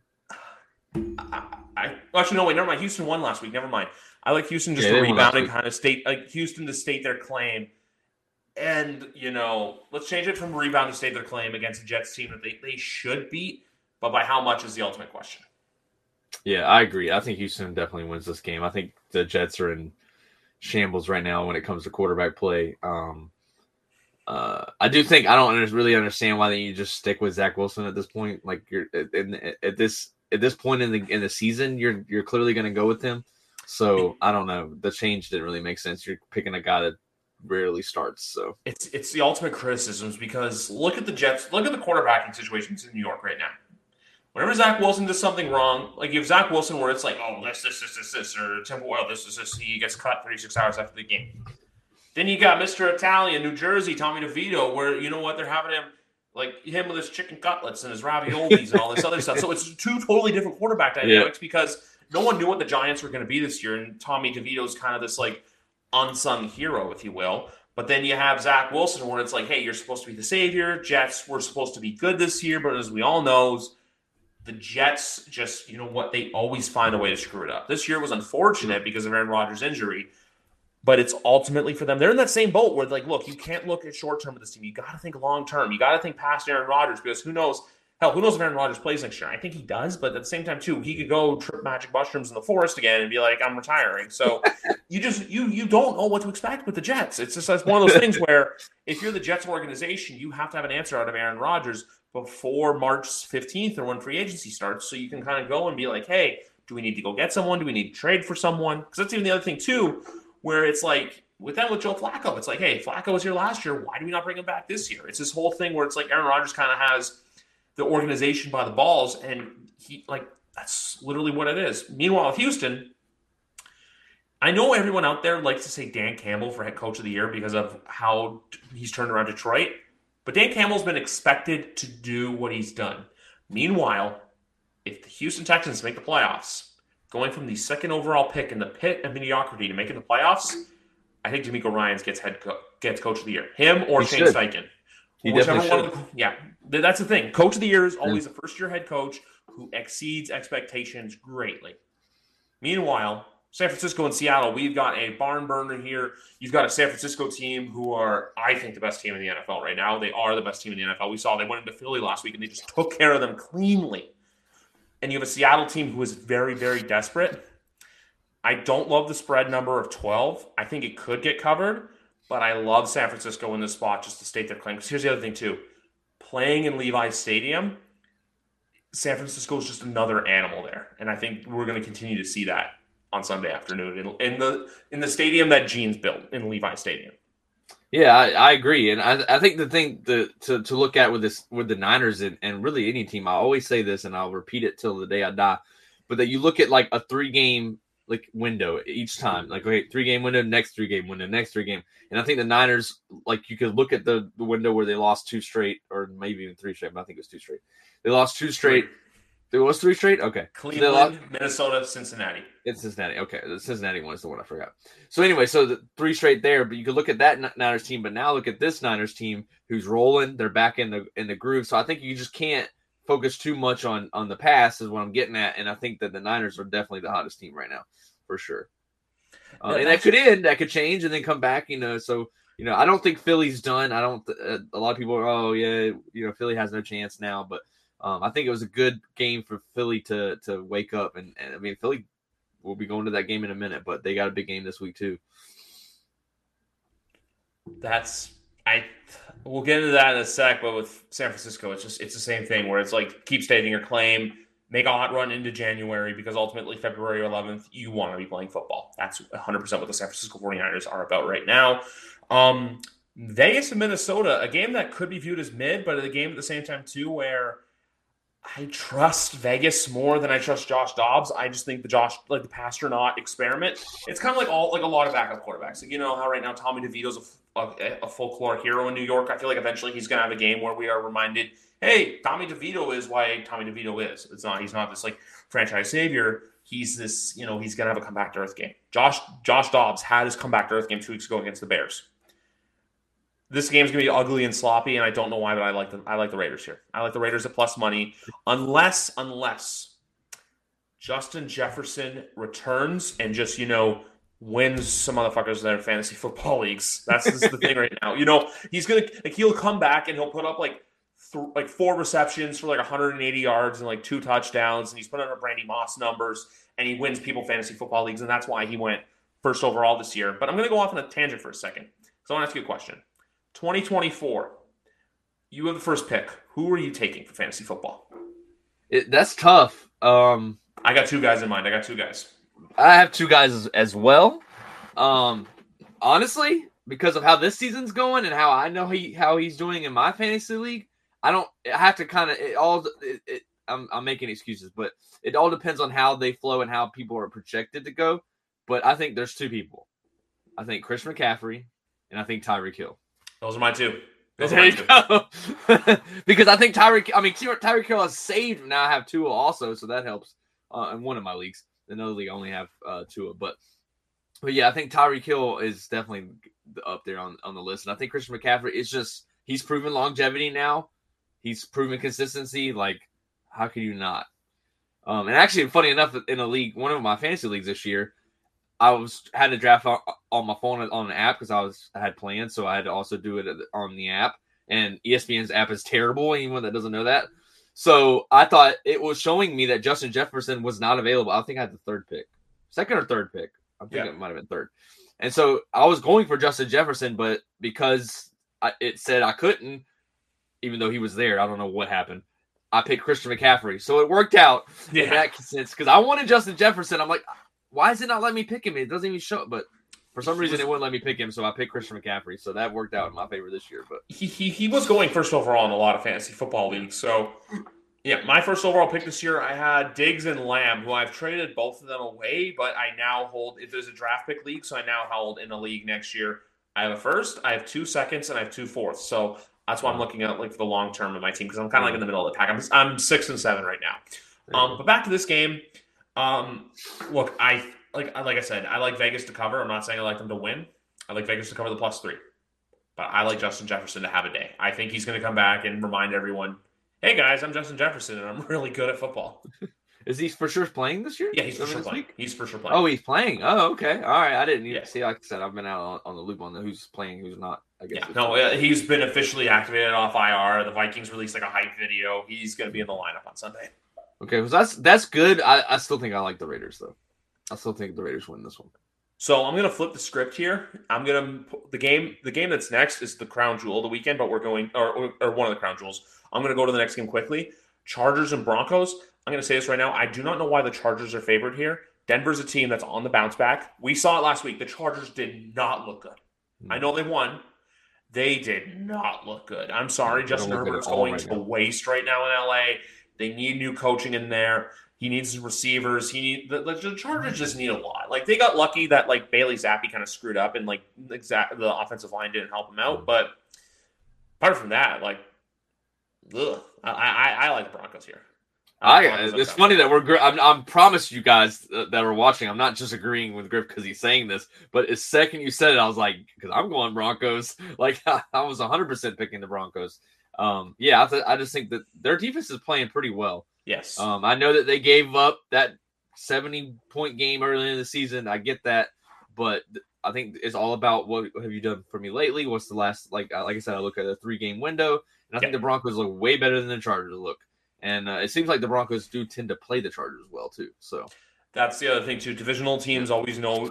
actually, no, wait, never mind. Houston won last week. Never mind. I like Houston just to rebound and kind of Houston to state their claim. And, let's change it from rebound to state their claim against a Jets team that they should beat. But by how much is the ultimate question. Yeah, I agree. I think Houston definitely wins this game. I think the Jets are in shambles right now when it comes to quarterback play. I do think I don't really understand why you just stick with Zach Wilson at this point. Like you're at this point in the season, you're clearly going to go with him. So I don't know. The change didn't really make sense. You're picking a guy that rarely starts. So it's the ultimate criticisms, because look at the Jets. Look at the quarterbacking situations in New York right now. Whenever Zach Wilson does something wrong, like you have Zach Wilson where it's like, oh, this, or Temple Well, this, he gets cut 36 hours after the game. Then you got Mr. Italian, New Jersey, Tommy DeVito, where, you know what, they're having him with his chicken cutlets and his raviolis and all this other stuff. So it's two totally different quarterback dynamics, because no one knew what the Giants were going to be this year, and Tommy DeVito's kind of this, like, unsung hero, if you will. But then you have Zach Wilson where it's like, hey, you're supposed to be the savior. Jets were supposed to be good this year, but as we all know, the Jets just, they always find a way to screw it up. This year was unfortunate because of Aaron Rodgers' injury, but it's ultimately for them. They're in that same boat where, like, look, you can't look at short-term with this team. You got to think long-term. You got to think past Aaron Rodgers, because who knows if Aaron Rodgers plays next year? I think he does, but at the same time, too, he could go trip magic mushrooms in the forest again and be like, I'm retiring. So you don't know what to expect with the Jets. It's just one of those things where if you're the Jets organization, you have to have an answer out of Aaron Rodgers before March 15th or when free agency starts, so you can kind of go and be like, hey, do we need to go get someone? Do we need to trade for someone? Because that's even the other thing, too, where it's like, with Joe Flacco, it's like, hey, Flacco was here last year. Why do we not bring him back this year? It's this whole thing where it's like Aaron Rodgers kind of has the organization by the balls, and that's literally what it is. Meanwhile, with Houston, I know everyone out there likes to say Dan Campbell for head coach of the year because of how he's turned around Detroit, but Dan Campbell's been expected to do what he's done. Meanwhile, if the Houston Texans make the playoffs, going from the second overall pick in the pit of mediocrity to making the playoffs, I think DeMeco Ryans gets coach of the year. Him or Shane Steichen. He definitely should. Yeah, that's the thing. Coach of the year is always a first-year head coach who exceeds expectations greatly. Meanwhile, San Francisco and Seattle, we've got a barn burner here. You've got a San Francisco team who are, I think, the best team in the NFL right now. They are the best team in the NFL. We saw they went into Philly last week, and they just took care of them cleanly. And you have a Seattle team who is very, very desperate. I don't love the spread number of 12. I think it could get covered, but I love San Francisco in this spot just to state their claim. Because here's the other thing, too. Playing in Levi's Stadium, San Francisco is just another animal there. And I think we're going to continue to see that on Sunday afternoon in the stadium that Gene's built, in Levi Stadium. Yeah, I agree, and I think the thing to look at with the Niners and really any team, I always say this, and I'll repeat it till the day I die, but that you look at like a 3-game like window each time, like okay, 3-game window, next 3-game window, next 3-game, and I think the Niners, like you could look at the window where they lost 2 straight, or maybe even 3 straight, but I think it was 2 straight. They lost 2 straight. There was 3 straight? Okay. Cleveland, Minnesota, Cincinnati. It's Cincinnati. Okay. The Cincinnati one is the one I forgot. So anyway, so the 3 straight there, but you could look at that Niners team, but now look at this Niners team who's rolling. They're back in the groove. So I think you just can't focus too much on the pass is what I'm getting at. And I think that the Niners are definitely the hottest team right now, for sure. And that could change and then come back, so, I don't think Philly's done. I don't, a lot of people are, Philly has no chance now, but I think it was a good game for Philly to wake up. And I mean, Philly will be going to that game in a minute, but they got a big game this week too. We'll get into that in a sec, but with San Francisco, it's the same thing where it's like, keep stating your claim, make a hot run into January, because ultimately February 11th, you want to be playing football. That's 100% what the San Francisco 49ers are about right now. Vegas and Minnesota, a game that could be viewed as mid, but a game at the same time too, where I trust Vegas more than I trust Josh Dobbs. I just think the Pasternaut experiment, it's kind of like a lot of backup quarterbacks. Like, how right now Tommy DeVito's a folklore hero in New York. I feel like eventually he's going to have a game where we are reminded, hey, Tommy DeVito is why Tommy DeVito is. He's not this like franchise savior. He's this, he's going to have a comeback to earth game. Josh Dobbs had his comeback to earth game 2 weeks ago against the Bears. This game's going to be ugly and sloppy, and I don't know why, but I like the Raiders here. I like the Raiders at plus money, unless Justin Jefferson returns and just, wins some motherfuckers in their fantasy football leagues. That's the thing right now. He's going to, he'll come back and he'll put up like 4 receptions for like 180 yards and like 2 touchdowns, and he's put up Randy Moss numbers, and he wins people fantasy football leagues, and that's why he went first overall this year. But I'm going to go off on a tangent for a second. So I want to ask you a question. 2024, you have the first pick. Who are you taking for fantasy football? That's tough. I got 2 guys in mind. I have 2 guys as well. Honestly, because of how this season's going and how I know how he's doing in my fantasy league, I have to kind of I'm making excuses, but it all depends on how they flow and how people are projected to go. But I think there's 2 people. I think Christian McCaffrey and I think Tyreek Hill. Those are my 2. There you go. Because I think Tyreek Hill has saved. Now I have Tua also, so that helps. In one of my leagues, another league I only have Tua, but yeah, I think Tyreek Hill is definitely up there on the list, and I think Christian McCaffrey is just he's proven longevity now. He's proven consistency. Like, how could you not? And actually, funny enough, in a league, one of my fantasy leagues this year, I had to draft on my phone on an app because I had plans, so I had to also do it on the app. And ESPN's app is terrible. Anyone that doesn't know that, so I thought it was showing me that Justin Jefferson was not available. I think I had the 3rd pick, 2nd or 3rd pick. I think it might have been 3rd. And so I was going for Justin Jefferson, but because it said I couldn't, even though he was there, I don't know what happened. I picked Christian McCaffrey, so it worked out in that sense because I wanted Justin Jefferson. I'm like, why is it not letting me pick him? It doesn't even show. But for some reason, it wouldn't let me pick him, so I picked Christian McCaffrey. So that worked out in my favor this year. But he was going first overall in a lot of fantasy football leagues. So Yeah, my first overall pick this year, I had Diggs and Lamb, who I've traded both of them away, but I now hold, if there's a draft pick league, so I now hold in a league next year. I have a first, I have 2 seconds, and I have 2 fourths. So that's why I'm looking at like for the long term of my team, because I'm kind of like in the middle of the pack. I'm 6 and 7 right now. But back to this game. Look, like I said, I like Vegas to cover. I'm not saying I like them to win. I like Vegas to cover the +3. But I like Justin Jefferson to have a day. I think he's going to come back and remind everyone, hey guys, I'm Justin Jefferson and I'm really good at football. Is he for sure playing this year? Yeah, he's for sure playing. He's for sure playing. Oh, he's playing. Oh, okay. All right. I didn't even see. Like I said, I've been out on the loop on who's playing, who's not. I guess. Yeah, no, he's been officially activated off IR. The Vikings released like a hype video. He's going to be in the lineup on Sunday. Okay, well, that's good. I still think I like the Raiders though. I still think the Raiders win this one. So I'm going to flip the script here. I'm going to the game that's next is the crown jewel of the weekend, but we're going or one of the crown jewels. I'm going to go to the next game quickly. Chargers and Broncos. I'm going to say this right now. I do not know why the Chargers are favored here. Denver's a team that's on the bounce back. We saw it last week. The Chargers did not look good. I know they won. They did not look good. I'm sorry. Justin Herbert's going to waste right now in LA. They need new coaching in there. He needs receivers. The Chargers just need a lot. Like they got lucky that like Bailey Zappi kind of screwed up and like the offensive line didn't help him out. But apart from that, like, I like the Broncos here. It's funny that I'm promise you guys that are watching. I'm not just agreeing with Griff because he's saying this, but the second you said it, I was like, because I'm going Broncos. Like I was 100% picking the Broncos. I just think that their defense is playing pretty well. Yes. I know that they gave up that 70-point game early in the season. I get that, but I think it's all about what have you done for me lately? What's the last like I said, I look at a 3-game window, and I think the Broncos look way better than the Chargers look. And it seems like the Broncos do tend to play the Chargers well too. So that's the other thing too. Divisional teams always know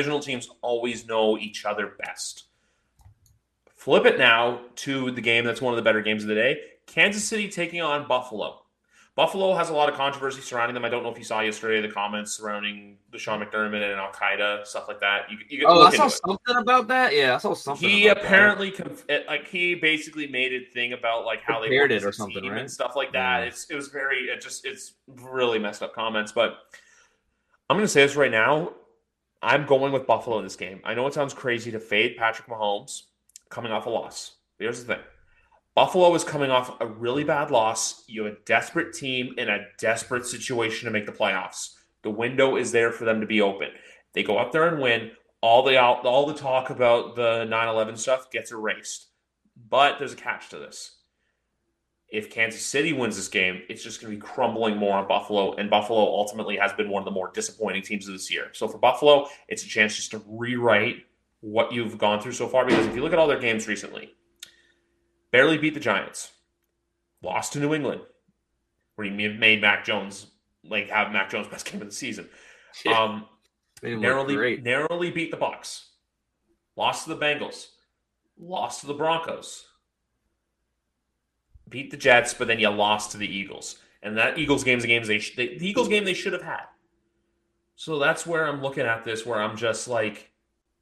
each other best. Flip it now to the game that's one of the better games of the day. Kansas City taking on Buffalo. Buffalo has a lot of controversy surrounding them. I don't know if you saw yesterday the comments surrounding the Sean McDermott and Al-Qaeda, stuff like that. I saw something about that. Yeah, I saw something. He apparently he basically made a thing about like how they compared it or something, right? And stuff like that. Yeah. It's really messed up comments. But I'm going to say this right now. I'm going with Buffalo in this game. I know it sounds crazy to fade Patrick Mahomes coming off a loss. Here's the thing. Buffalo is coming off a really bad loss. You have a desperate team in a desperate situation to make the playoffs. The window is there for them to be open. They go up there and win. All the talk about the 9/11 stuff gets erased. But there's a catch to this. If Kansas City wins this game, it's just going to be crumbling more on Buffalo, and Buffalo ultimately has been one of the more disappointing teams of this year. So for Buffalo, it's a chance just to rewrite what you've gone through so far, because if you look at all their games recently, barely beat the Giants, lost to New England, where he made Mac Jones have Mac Jones' best game of the season. Yeah. Narrowly beat the Bucs, lost to the Bengals, lost to the Broncos, beat the Jets, but then you lost to the Eagles. And that Eagles game is the Eagles game they should have had. So that's where I'm looking at this, where I'm just like,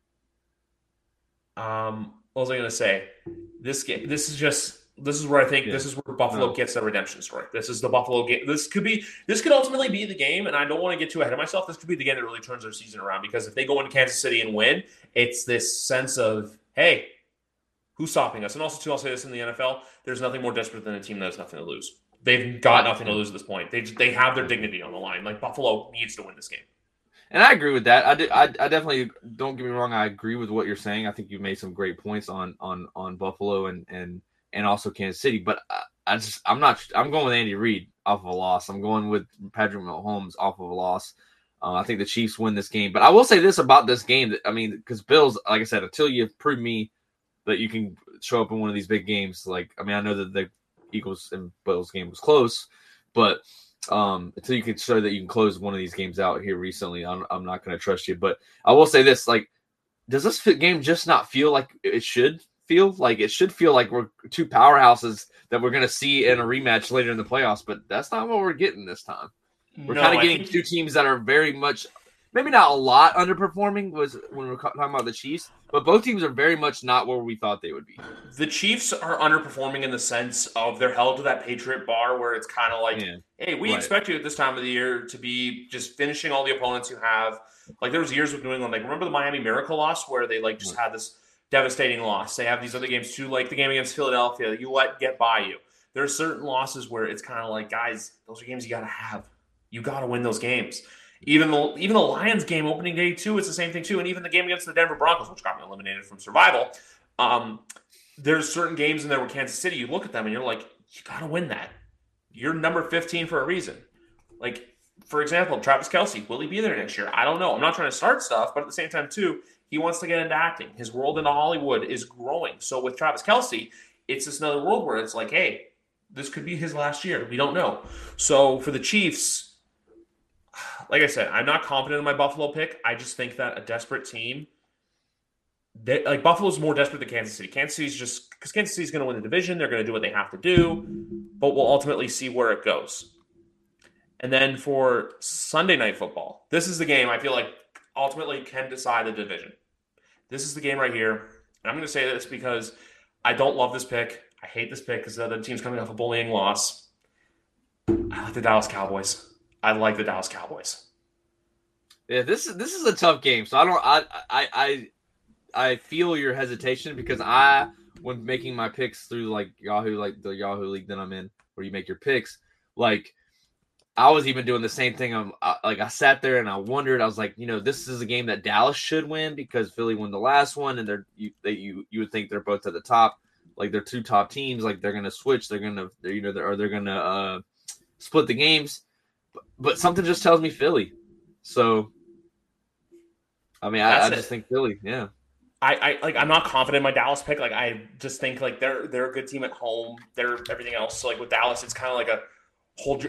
what was I going to say? This is where I think this is where Buffalo gets the redemption story. This is the Buffalo game. This could ultimately be the game, and I don't want to get too ahead of myself. This could be the game that really turns their season around, because if they go into Kansas City and win, it's this sense of, hey, who's stopping us? And also, too, I'll say this in the NFL, there's nothing more desperate than a team that has nothing to lose. They've got nothing to lose at this point. They have their dignity on the line. Like, Buffalo needs to win this game. And I agree with that. I definitely, don't get me wrong, I agree with what you're saying. I think you made some great points on Buffalo and also Kansas City. But I'm going with Andy Reid off of a loss. I'm going with Patrick Mahomes off of a loss. I think the Chiefs win this game. But I will say this about this game. Because Bills, like I said, until you prove me that you can show up in one of these big games, I know that the Eagles and Bills game was close, but until you can show that you can close one of these games out here recently, I'm not going to trust you. But I will say this, does this game just not feel like it should feel? Like it should feel like we're two powerhouses that we're going to see in a rematch later in the playoffs, but that's not what we're getting this time. We're kind of getting two teams that are very much maybe not a lot underperforming was when we're talking about the Chiefs, but both teams are very much not where we thought they would be. The Chiefs are underperforming in the sense of they're held to that Patriot bar where it's kind of like, hey, we expect you at this time of the year to be just finishing all the opponents you have. Like there was years with New England, like remember the Miami Miracle loss where they like just had this devastating loss. They have these other games too, like the game against Philadelphia that you let get by you. There are certain losses where it's kind of like, guys, those are games you got to have. You got to win those games. Even the Lions game opening day too, it's the same thing too. And even the game against the Denver Broncos, which got me eliminated from survival, there's certain games in there with Kansas City. You look at them and you're like, you got to win that. You're number 15 for a reason. Like, for example, Travis Kelce, will he be there next year? I don't know. I'm not trying to start stuff, but at the same time too, he wants to get into acting. His world into Hollywood is growing. So with Travis Kelce, it's just another world where it's like, hey, this could be his last year. We don't know. So for the Chiefs, like I said, I'm not confident in my Buffalo pick. I just think that a desperate team, like Buffalo's more desperate than Kansas City. Kansas City's just because Kansas City's going to win the division. They're going to do what they have to do, but we'll ultimately see where it goes. And then for Sunday Night Football, this is the game I feel like ultimately can decide the division. This is the game right here. And I'm going to say this because I don't love this pick. I hate this pick because the other team's coming off a bullying loss. I like the Dallas Cowboys. Yeah, this is a tough game. So I feel your hesitation because when making my picks through like Yahoo, like the Yahoo league that I'm in, where you make your picks, like I was even doing the same thing. I sat there and I wondered. I was like, this is a game that Dallas should win because Philly won the last one, and you would think they're both at the top. Like they're two top teams, like they're gonna switch. They're gonna split the games. But something just tells me Philly. So, I mean, I just think Philly. Yeah. I'm not confident in my Dallas pick. Like I just think like they're a good team at home. They're everything else. So like with Dallas, it's kind of like hold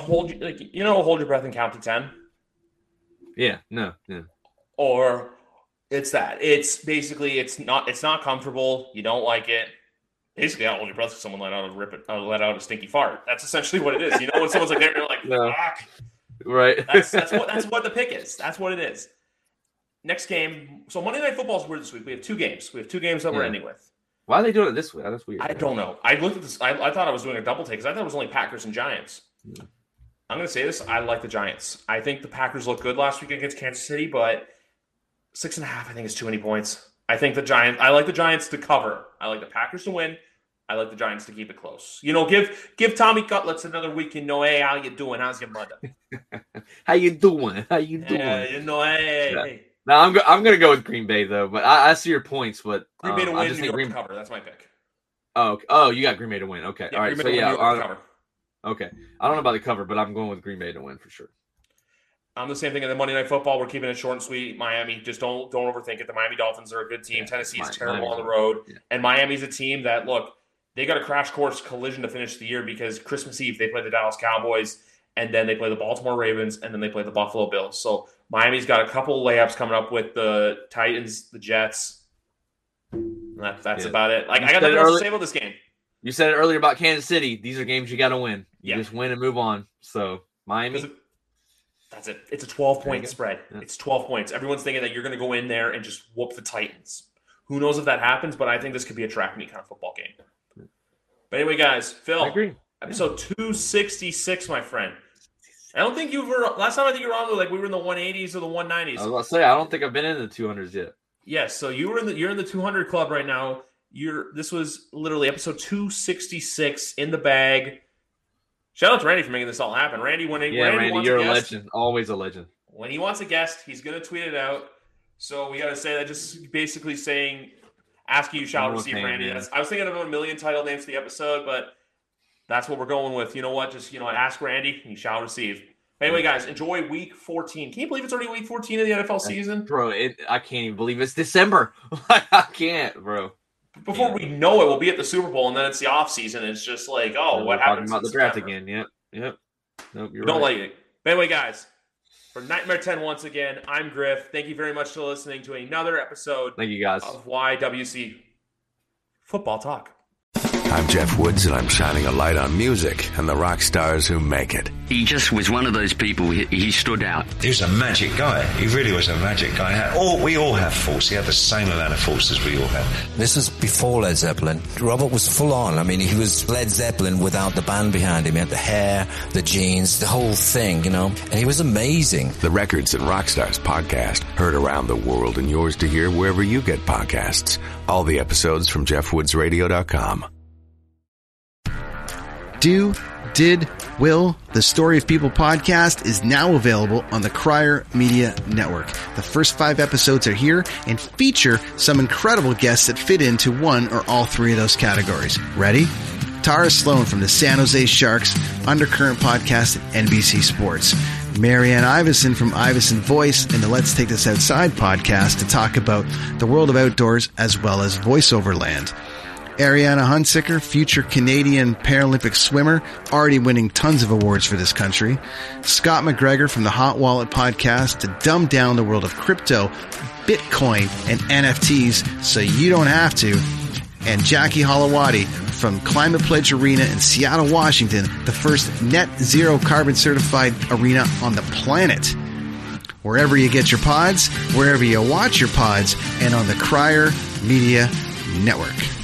your breath and count to 10. Yeah. No. Yeah. Or it's that. It's basically it's not comfortable. You don't like it. Basically, I'll hold your breath if someone let out a stinky fart. That's essentially what it is. When someone's like there, you're like, fuck. Right. That's what the pick is. That's what it is. Next game. So Monday Night Football is weird this week. We have two games. That we're ending with. Why are they doing it this way? That's weird. I don't know. I looked at this. I thought I was doing a double take because I thought it was only Packers and Giants. Yeah. I'm going to say this. I like the Giants. I think the Packers looked good last week against Kansas City, but 6.5 I think is too many points. I like the Giants to cover. I like the Packers to win. I like the Giants to keep it close. Give Tommy Cutlets another week and know, hey, how you doing? How's your mother? How you doing? Yeah, hey. No, I'm gonna go with Green Bay though, but I see your points. But Green Bay to win, New York to cover. That's my pick. Oh, you got Green Bay to win. Okay, yeah, all right. So yeah, cover. Okay, I don't know about the cover, but I'm going with Green Bay to win for sure. I'm the same thing in the Monday Night Football. We're keeping it short and sweet. Miami, just don't overthink it. The Miami Dolphins are a good team. Tennessee's terrible on the road, and Miami's a team that they got a crash course collision to finish the year because Christmas Eve they play the Dallas Cowboys, and then they play the Baltimore Ravens, and then they play the Buffalo Bills. So Miami's got a couple layups coming up with the Titans, the Jets. That's about it. Like I got nothing else to say about this game. You said it earlier about Kansas City. These are games you got to win. You just win and move on. So Miami. That's it. It's a 12-point spread. Yeah. It's 12 points. Everyone's thinking that you're going to go in there and just whoop the Titans. Who knows if that happens, but I think this could be a track meet kind of football game. But anyway, guys, Phil, I agree. Episode 266, my friend. I don't think you were – last time I think you were on, we were in the 180s or the 190s. I was about to say, I don't think I've been in the 200s yet. Yes, so you're in the 200 club right now. This was literally episode 266 in the bag. Shout out to Randy for making this all happen. Randy, Randy, you're a legend. Always a legend. When he wants a guest, he's going to tweet it out. So we got to say that just basically saying, ask you shall receive, Randy. I was thinking of a million title names for the episode, but that's what we're going with. You know what? Just, ask Randy, you shall receive. Anyway, guys, enjoy week 14. Can you believe it's already week 14 of the NFL season? Bro, I can't even believe it's December. I can't, bro. Before we know it, we'll be at the Super Bowl, and then it's the off season. It's just like, what happens? Talking about the draft again. Yep. Nope, you're don't like it. But anyway, guys, for Nightmare 10 once again, I'm Griff. Thank you very much for listening to another episode. Thank you, guys. Of YWC Football Talk. I'm Jeff Woods, and I'm shining a light on music and the rock stars who make it. He just was one of those people, he stood out. He was a magic guy. He really was a magic guy. We all have faults. He had the same amount of faults as we all have. This was before Led Zeppelin. Robert was full on. I mean, he was Led Zeppelin without the band behind him. He had the hair, the jeans, the whole thing, and he was amazing. The Records and Rockstars podcast, heard around the world and yours to hear wherever you get podcasts. All the episodes from JeffWoodsRadio.com. Did, Will, the Story of People podcast is now available on the Crier Media Network. The first 5 episodes are here and feature some incredible guests that fit into one or all 3 of those categories. Ready? Tara Sloan from the San Jose Sharks Undercurrent podcast at NBC Sports. Marianne Iveson from Iveson Voice and the Let's Take This Outside podcast to talk about the world of outdoors as well as voiceover land. Ariana Hunsicker, future Canadian Paralympic swimmer, already winning tons of awards for this country. Scott McGregor from the Hot Wallet podcast to dumb down the world of crypto, Bitcoin, and NFTs so you don't have to. And Jackie Holowati from Climate Pledge Arena in Seattle, Washington, the first net zero carbon certified arena on the planet. Wherever you get your pods, wherever you watch your pods, and on the Crier Media Network.